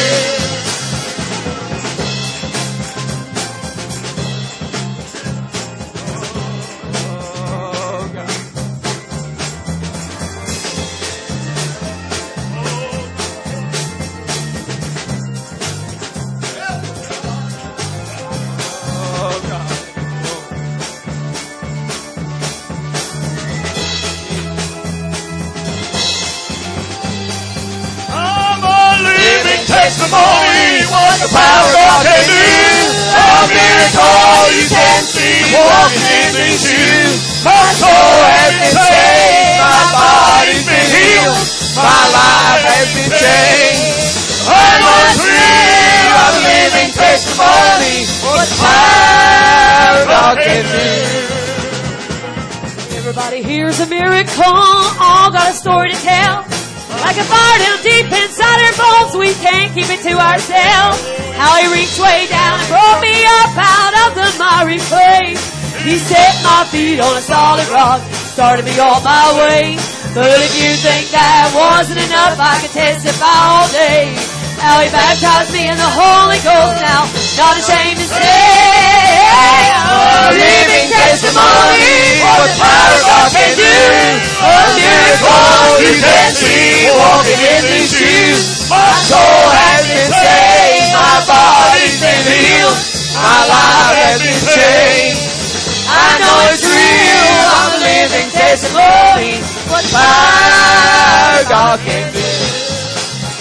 C: Testimony, what the power of God can do. A miracle you can see, walking in these shoes. My soul has been saved, my body's been healed, my life has been changed. I know it's real, I'm a living testimony, what the power of God can do.
B: Everybody here's a miracle, all got a story to tell. Like a fire down deep inside our bones, we can't keep it to ourselves. How he reached way down and brought me up out of the miry clay. He set my feet on a solid rock, started me on my way. But if you think that wasn't enough, I can testify all day. How he baptized me in the Holy Ghost now, not ashamed to say. A living testimony, what the power of God can do. A miracle you can see, walking in these shoes. My soul has been saved, my body's been healed, my life has been changed. I know it's real, I'm a living testimony, what the power of God can do.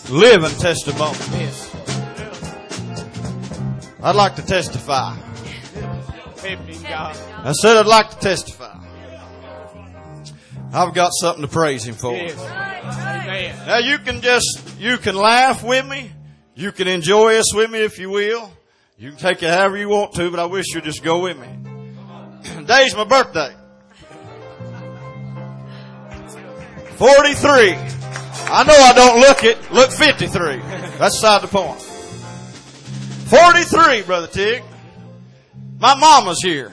D: living testimony. I'd like to testify. I said I'd like to testify. I've got something to praise Him for. Now you can just, you can laugh with me. You can enjoy this with me if you will. You can take it however you want to, but I wish you'd just go with me. Today's my birthday. forty-three. I know I don't look it. Look fifty-three. That's beside the point. forty-three, Brother Tig. My mama's here.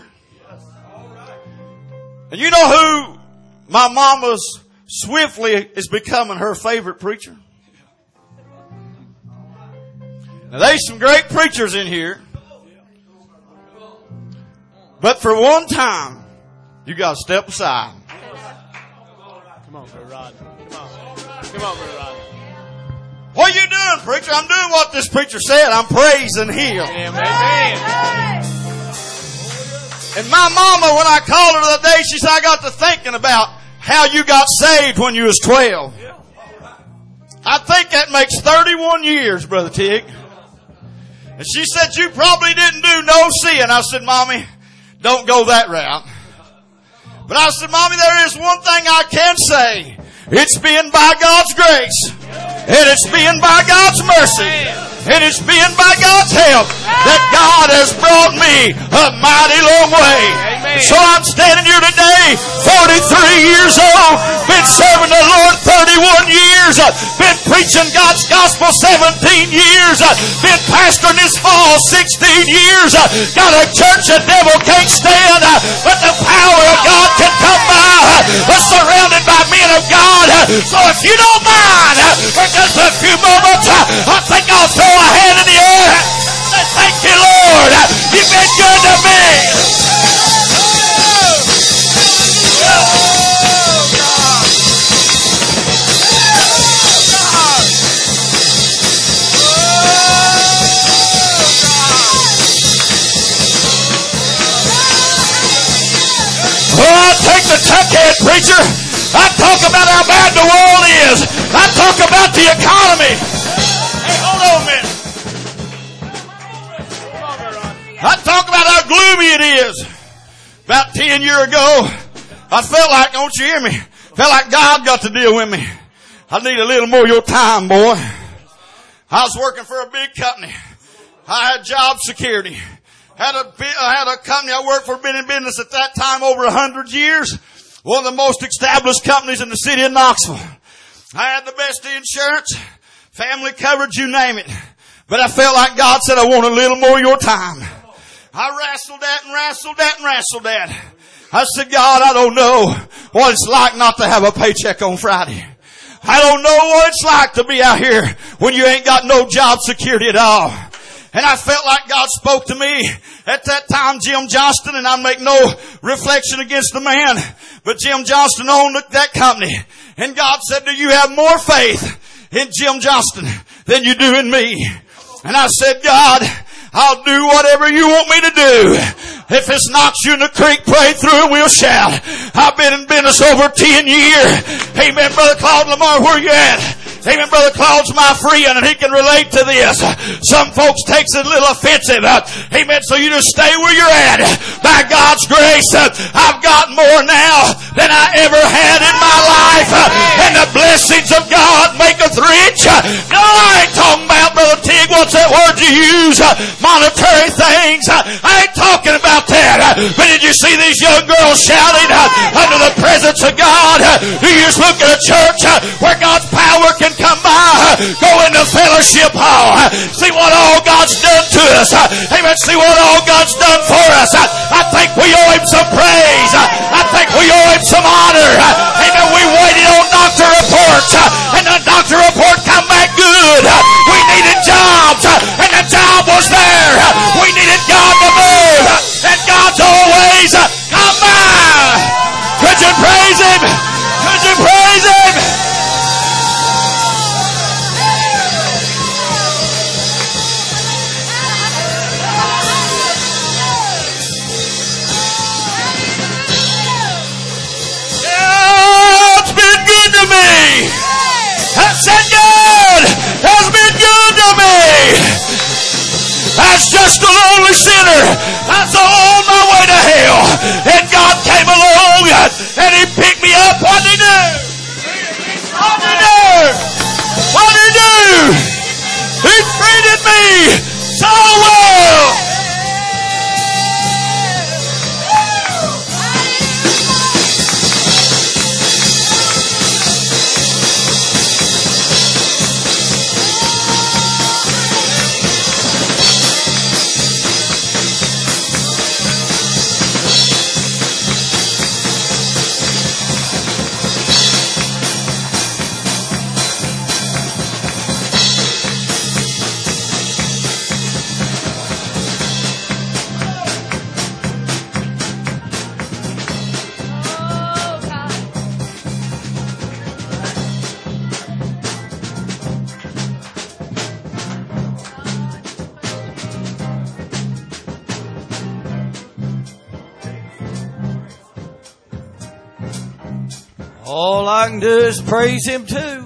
D: And you know who my mama's swiftly is becoming her favorite preacher? Now there's some great preachers in here. But for one time, you got to step aside.
C: Come on, Brother Rod. Come on. Come on, Brother Rod.
D: What are you doing, preacher? I'm doing what this preacher said. I'm praising Him.
C: Amen.
D: And my mama, when I called her the other day, she said, I got to thinking about how you got saved when you was twelve. I think that makes thirty-one years, Brother Tig. And she said, you probably didn't do no sin. I said, Mommy, don't go that route. But I said, Mommy, there is one thing I can say. It's been by God's grace. And it's been by God's mercy. And it's been by God's help that God has brought me a mighty long way. Amen. So I'm standing here today, forty-three years old, been serving the Lord thirty-one years, been preaching God's gospel seventeen years, been pastoring this fall sixteen years, got a church the devil can't stand, but the power of God can come by. We're surrounded by men of God. So if you don't mind, for just a few moments, I think I'll throw a hand in the air. Say, thank you, Lord. You've been good to me. Oh, I'll take the tuckhead, preacher. I talk about how bad the world is. I talk about the economy. Hey, hold on a minute. I talk about how gloomy it is. About ten years ago, I felt like, don't you hear me? Felt like God got to deal with me. I need a little more of your time, boy. I was working for a big company. I had job security. Had a, I had a company I worked for, been in business at that time over a hundred years. One of the most established companies in the city of Knoxville. I had the best insurance, family coverage, you name it. But I felt like God said, I want a little more of your time. I wrestled that and wrestled that and wrestled that. I said, God, I don't know what it's like not to have a paycheck on Friday. I don't know what it's like to be out here when you ain't got no job security at all. And I felt like God spoke to me at that time, Jim Johnston, and I make no reflection against the man, but Jim Johnston owned that company. And God said, do you have more faith in Jim Johnston than you do in me? And I said, God, I'll do whatever you want me to do. If it's knocks you in the creek, pray through and we'll shout. I've been in business over ten years. Amen, Brother Claude Lamar, where you at? Amen, Brother Claude's my friend and he can relate to this. Some folks takes it a little offensive. Amen, so you just stay where you're at. By God's grace, I've got more now than I ever had in my life. And the blessings of God maketh rich. No, I ain't talking about, Brother Tig, what's that word you use? Monetary things. I ain't talking about that. But did you see these young girls shouting under the presence of God? Do you just look at a church where God's power can come by? Go into fellowship hall. See what all God's done to us. Amen. See what all God's done for us. I think we owe Him some praise. I think we owe Him some honor. Amen. We waited on doctor reports and the doctor report come back good. We needed jobs and the job was there. We needed God to move and God's always come by. Could you praise Him? Could you praise Him? Yeah, it's been good to me. I said,
B: All I can do is praise Him too.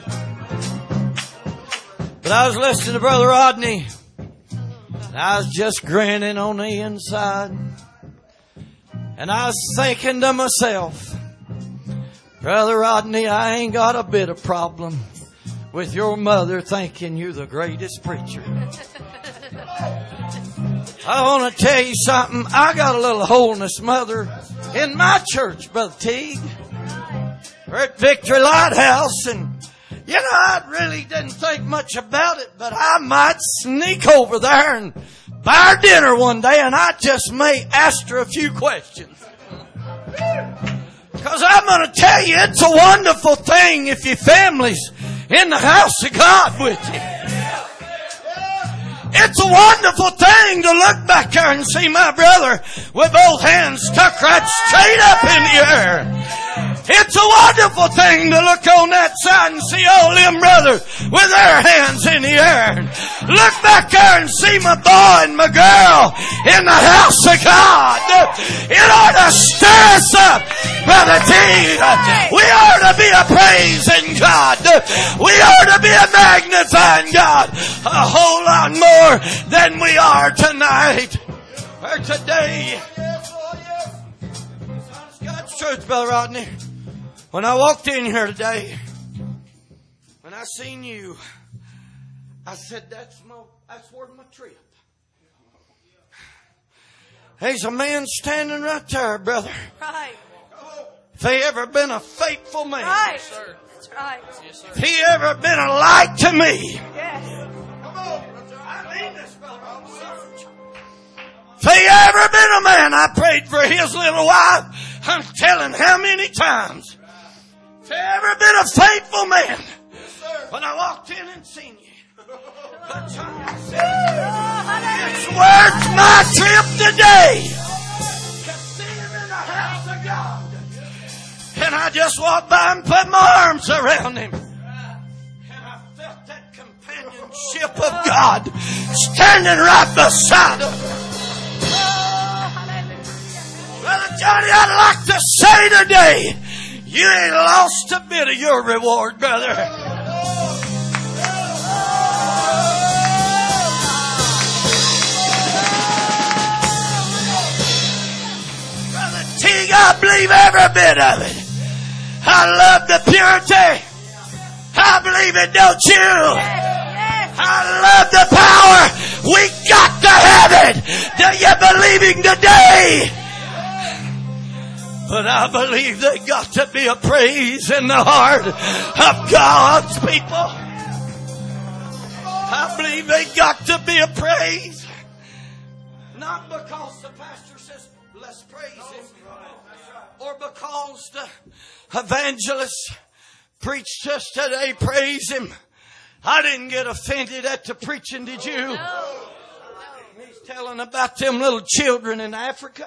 B: But I was listening to Brother Rodney. And I was just grinning on the inside. And I was thinking to myself, Brother Rodney, I ain't got a bit of problem with your mother thinking you're the greatest preacher. I want to tell you something. I got a little holiness mother in my church, Brother Teague. We're at Victory Lighthouse, and you know, I really didn't think much about it, but I might sneak over there and buy her dinner one day, and I just may ask her a few questions. Because I'm going to tell you, it's a wonderful thing if your family's in the house of God with you. It's a wonderful thing to look back there and see my brother with both hands stuck right straight up in the air. It's a wonderful thing to look on that side and see all them brothers with their hands in the air. Look back there and see my boy and my girl in the house of God. It ought to stir us up, Brother T. We ought to be a praising God. We ought to be a magnifying God a whole lot more than we are tonight or today. God's truth, Brother Rodney. When I walked in here today, when I seen you, I said, that's my, that's worth my trip. There's a man standing right there, brother.
E: Right.
B: If he ever been a faithful man.
E: Right. Yes, sir. That's right.
B: Yes, sir. If he ever been a light to me.
E: Yes.
B: Come on, brother. I mean this, brother. I'm serious. If he ever been a man, I prayed for his little wife. I'm telling how many times. If you ever been a faithful man, yes, when I walked in and seen you, but I said, it's worth my trip today to see him in the house of God. And I just walked by and put my arms around him. And I felt that companionship of God standing right beside him. Brother Johnny, I'd like to say today, you ain't lost a bit of your reward, brother. Brother Teague, I believe every bit of it. I love the purity. I believe it, don't you? I love the power. We got to have it. Do you believe it today? But I believe they got to be a praise in the heart of God's people. I believe they got to be a praise. Not because the pastor says, let's praise him. Or because the evangelist preached us today, praise him. I didn't get offended at the preaching, did you? He's telling about them little children in Africa.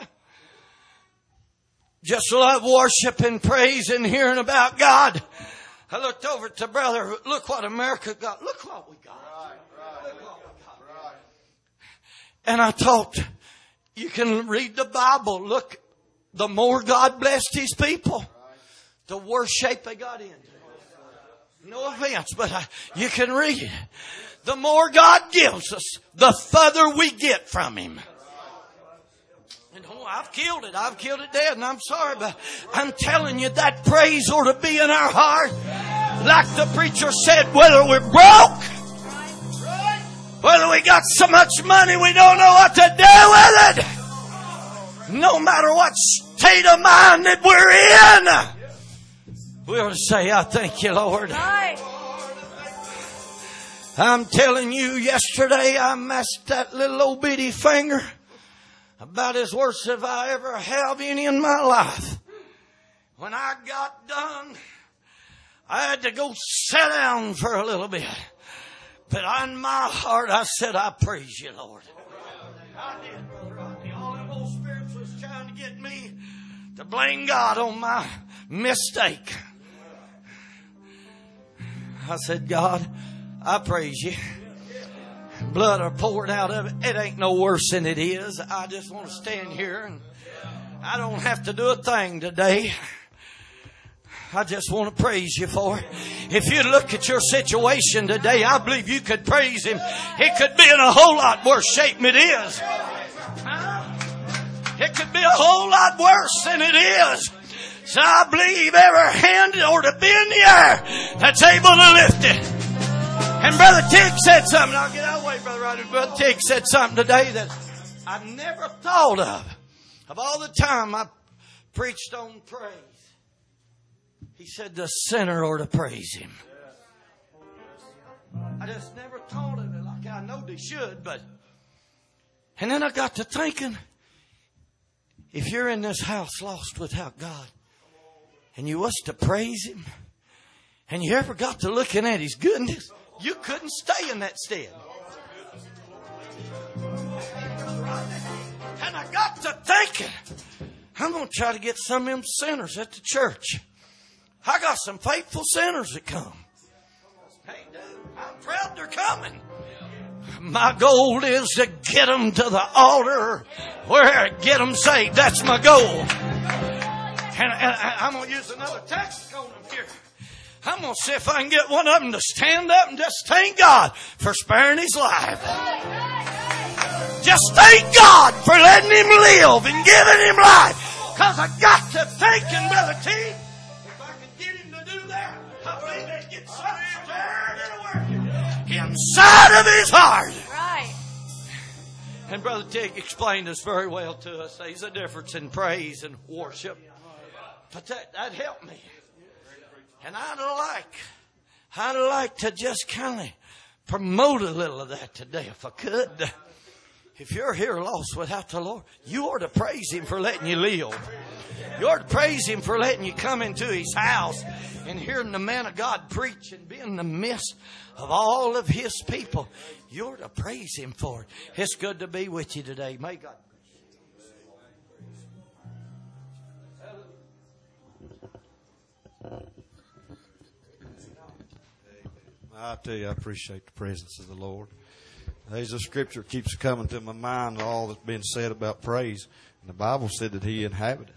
B: Just love worshiping, praising, hearing about God. I looked over to brother. Look what America got. Look what we got. Look what we got. And I thought, you can read the Bible. Look, the more God blessed His people, the worse shape they got into. No offense, but I, you can read it. The more God gives us, the further we get from Him. And oh, I've killed it. I've killed it dead, and I'm sorry, but I'm telling you, that praise ought to be in our heart. Like the preacher said, whether we're broke, whether we got so much money we don't know what to do with it, no matter what state of mind that we're in, we ought to say, I thank you, Lord. I'm telling you, yesterday I messed that little old bitty finger about as worse as I ever have any in my life. When I got done, I had to go sit down for a little bit. But in my heart, I said, I praise you, Lord. I did, Brother Rodney. All them old spirits was trying to get me to blame God on my mistake. I said, God, I praise you. Blood are poured out of it. It ain't no worse than it is. I just want to stand here and I don't have to do a thing today.
A: I just want to praise you for it. If you look at your situation today, I believe you could praise Him. It could be in a whole lot worse shape than it is. It could be a whole lot worse than it is. So I believe every hand ought to be in the air that's able to lift it. And Brother Tig said something. I'll get out of the way, Brother Rodney. Brother Tig said something today that I never thought of. Of all the time I preached on praise. He said the sinner ought to praise Him. I just never thought of it like I know they should, but... And then I got to thinking, if you're in this house lost without God, and you was to praise Him, and you ever got to looking at His goodness, you couldn't stay in that stead. And I got to thinking, I'm going to try to get some of them sinners at the church. I got some faithful sinners that come. Hey, dude, I'm proud they're coming. My goal is to get them to the altar where get them saved. That's my goal. And, and I'm going to use another text on them here. I'm going to see if I can get one of them to stand up and just thank God for sparing his life. Just thank God for letting him live and giving him life. Because I got to thinking, Brother T, if I could get him to do that, I believe they'd get something stirred and working inside of his heart.
B: Right.
A: And Brother Tig explained this very well to us. There's a difference in praise and worship. But that, that helped me. And I'd like, I'd like to just kind of promote a little of that today if I could. If you're here lost without the Lord, you ought to praise Him for letting you live. You ought to praise Him for letting you come into His house and hearing the man of God preach and be in the midst of all of His people. You ought to praise Him for it. It's good to be with you today. May God.
D: I tell you, I appreciate the presence of the Lord. There's a scripture that keeps coming to my mind, all that's been said about praise. And the Bible said that He inhabited.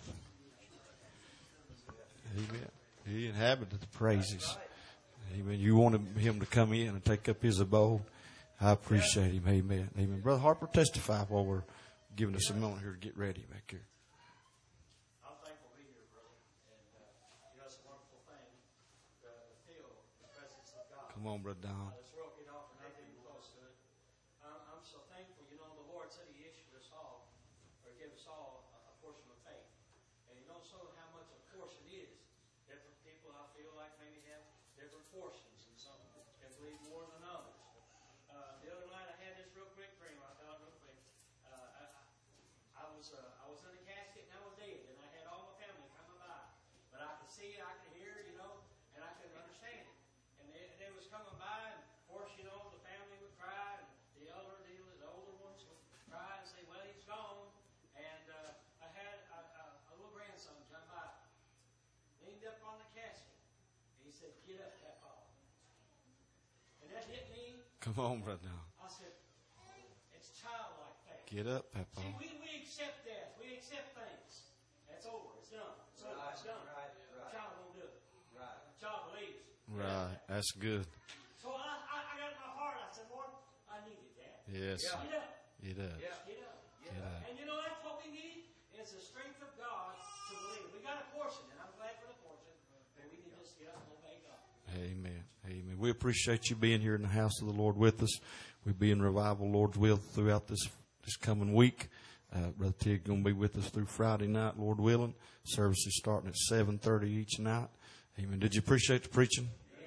D: Amen. He inhabited the praises. Amen. You wanted Him to come in and take up His abode. I appreciate Him. Amen. Amen. Brother Harper, testify while we're giving us a moment here to get ready back here.
E: I'm thankful to be here, brother. And, uh, you know, it's a wonderful thing to feel the presence of God.
D: Come on, Brother Don.
E: This world get off and nothing close to it. I'm, I'm so thankful. You know, the Lord said He issued us all, or gave us all, a, a portion of faith. And you don't know how much a portion is. Different people, I feel like, maybe have different portions, and some can believe more than others. Uh, the other night, I had this real quick dream. I thought real quick. Uh, I, I was uh, I was in a casket and I was dead, and I had all my family coming by, but I could see it, I could hear it, you know, and I couldn't understand it. And they, they was coming by, and of course, you know, the family would cry, and the elder, the, the older ones would cry and say, "Well, he's gone." And uh, I had a, a, a little grandson jump by, leaned up on the casket, and he said, "Get up, Papa." And that hit me.
D: Come on, Brother Don.
E: I said, "It's childlike faith."
D: Get up, Papa.
E: See, we, we accept that. We accept things. That's over. It's done. It's over. It's done. Right, right. Child won't do it. Right. Child believes.
D: Right. That's good.
E: So I, I, I got in my heart. I said, "Lord, I needed that."
D: Yes.
E: Yeah. Get up.
D: Get up.
E: Yeah. Get up.
D: Get up.
E: And you know, that's what we need is the strength of God to believe. We got a portion, and I'm glad for the portion, but we need to just get up and obey God.
D: Amen. Amen. We appreciate you being here in the house of the Lord with us. We'll be in revival, Lord's will, throughout this this coming week. Uh, Brother Tig going to be with us through Friday night, Lord willing. Service is starting at seven thirty each night. Amen. Did you appreciate the preaching?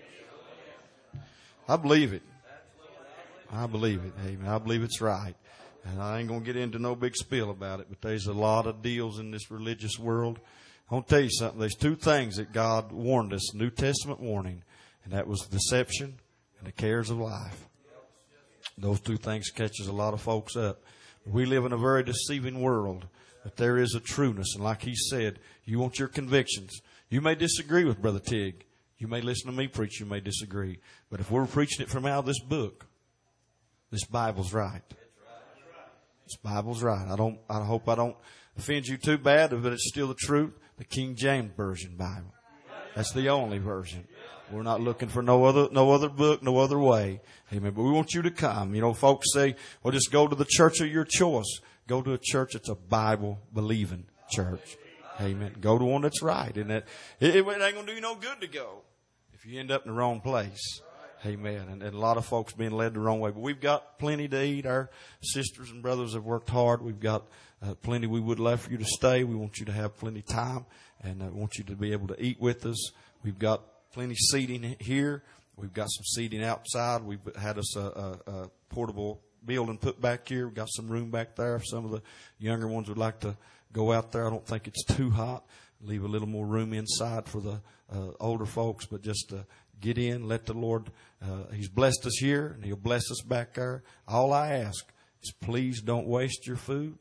D: I believe it. I believe it. Amen. I believe it's right. And I ain't going to get into no big spiel about it, but there's a lot of deals in this religious world. I want to tell you something. There's two things that God warned us, New Testament warning, and that was deception and the cares of life. Those two things catches a lot of folks up. We live in a very deceiving world, but there is a trueness. And like he said, you want your convictions. You may disagree with Brother Tig. You may listen to me preach. You may disagree. But if we're preaching it from out of this book, this Bible's right. This Bible's right. I don't. I hope I don't offend you too bad, but it's still the truth. The King James Version Bible. That's the only version. We're not looking for no other, no other book, no other way. Amen. But we want you to come. You know, folks say, well, just go to the church of your choice. Go to a church that's a Bible believing church. Amen. Go to one that's right. And that, it, it ain't going to do you no good to go if you end up in the wrong place. Amen. And, and a lot of folks being led the wrong way. But we've got plenty to eat. Our sisters and brothers have worked hard. We've got uh, plenty we would love for you to stay. We want you to have plenty of time. And I uh, want you to be able to eat with us. We've got plenty seating here. We've got some seating outside. We've had us a, a, a portable building put back here. We've got some room back there. If some of the younger ones would like to go out there, I don't think it's too hot. Leave a little more room inside for the uh, older folks, but just uh, get in, let the Lord, uh, He's blessed us here, and He'll bless us back there. All I ask is please don't waste your food,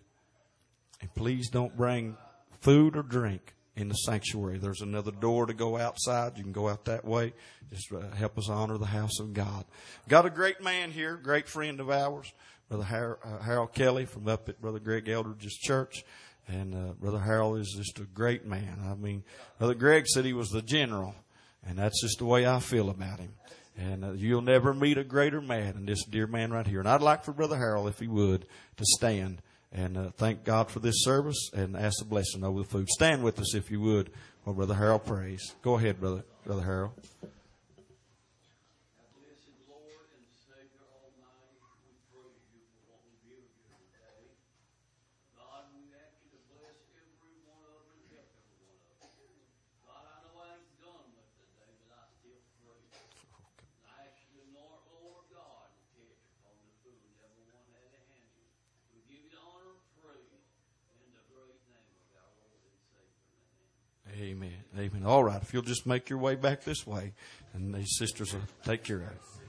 D: and please don't bring food or drink in the sanctuary. There's another door to go outside. You can go out that way. Just uh, help us honor the house of God. Got a great man here, great friend of ours, Brother Har- uh, Harold Kelly from up at Brother Greg Eldridge's church. And uh, Brother Harold is just a great man. I mean, Brother Greg said he was the general, and that's just the way I feel about him. And uh, you'll never meet a greater man than this dear man right here. And I'd like for Brother Harold, if he would, to stand and uh, thank God for this service and ask a blessing over the food. Stand with us if you would while Brother Harold prays. Go ahead, Brother Brother Harold. Amen. Amen. All right. If you'll just make your way back this way, and these sisters will take care of it.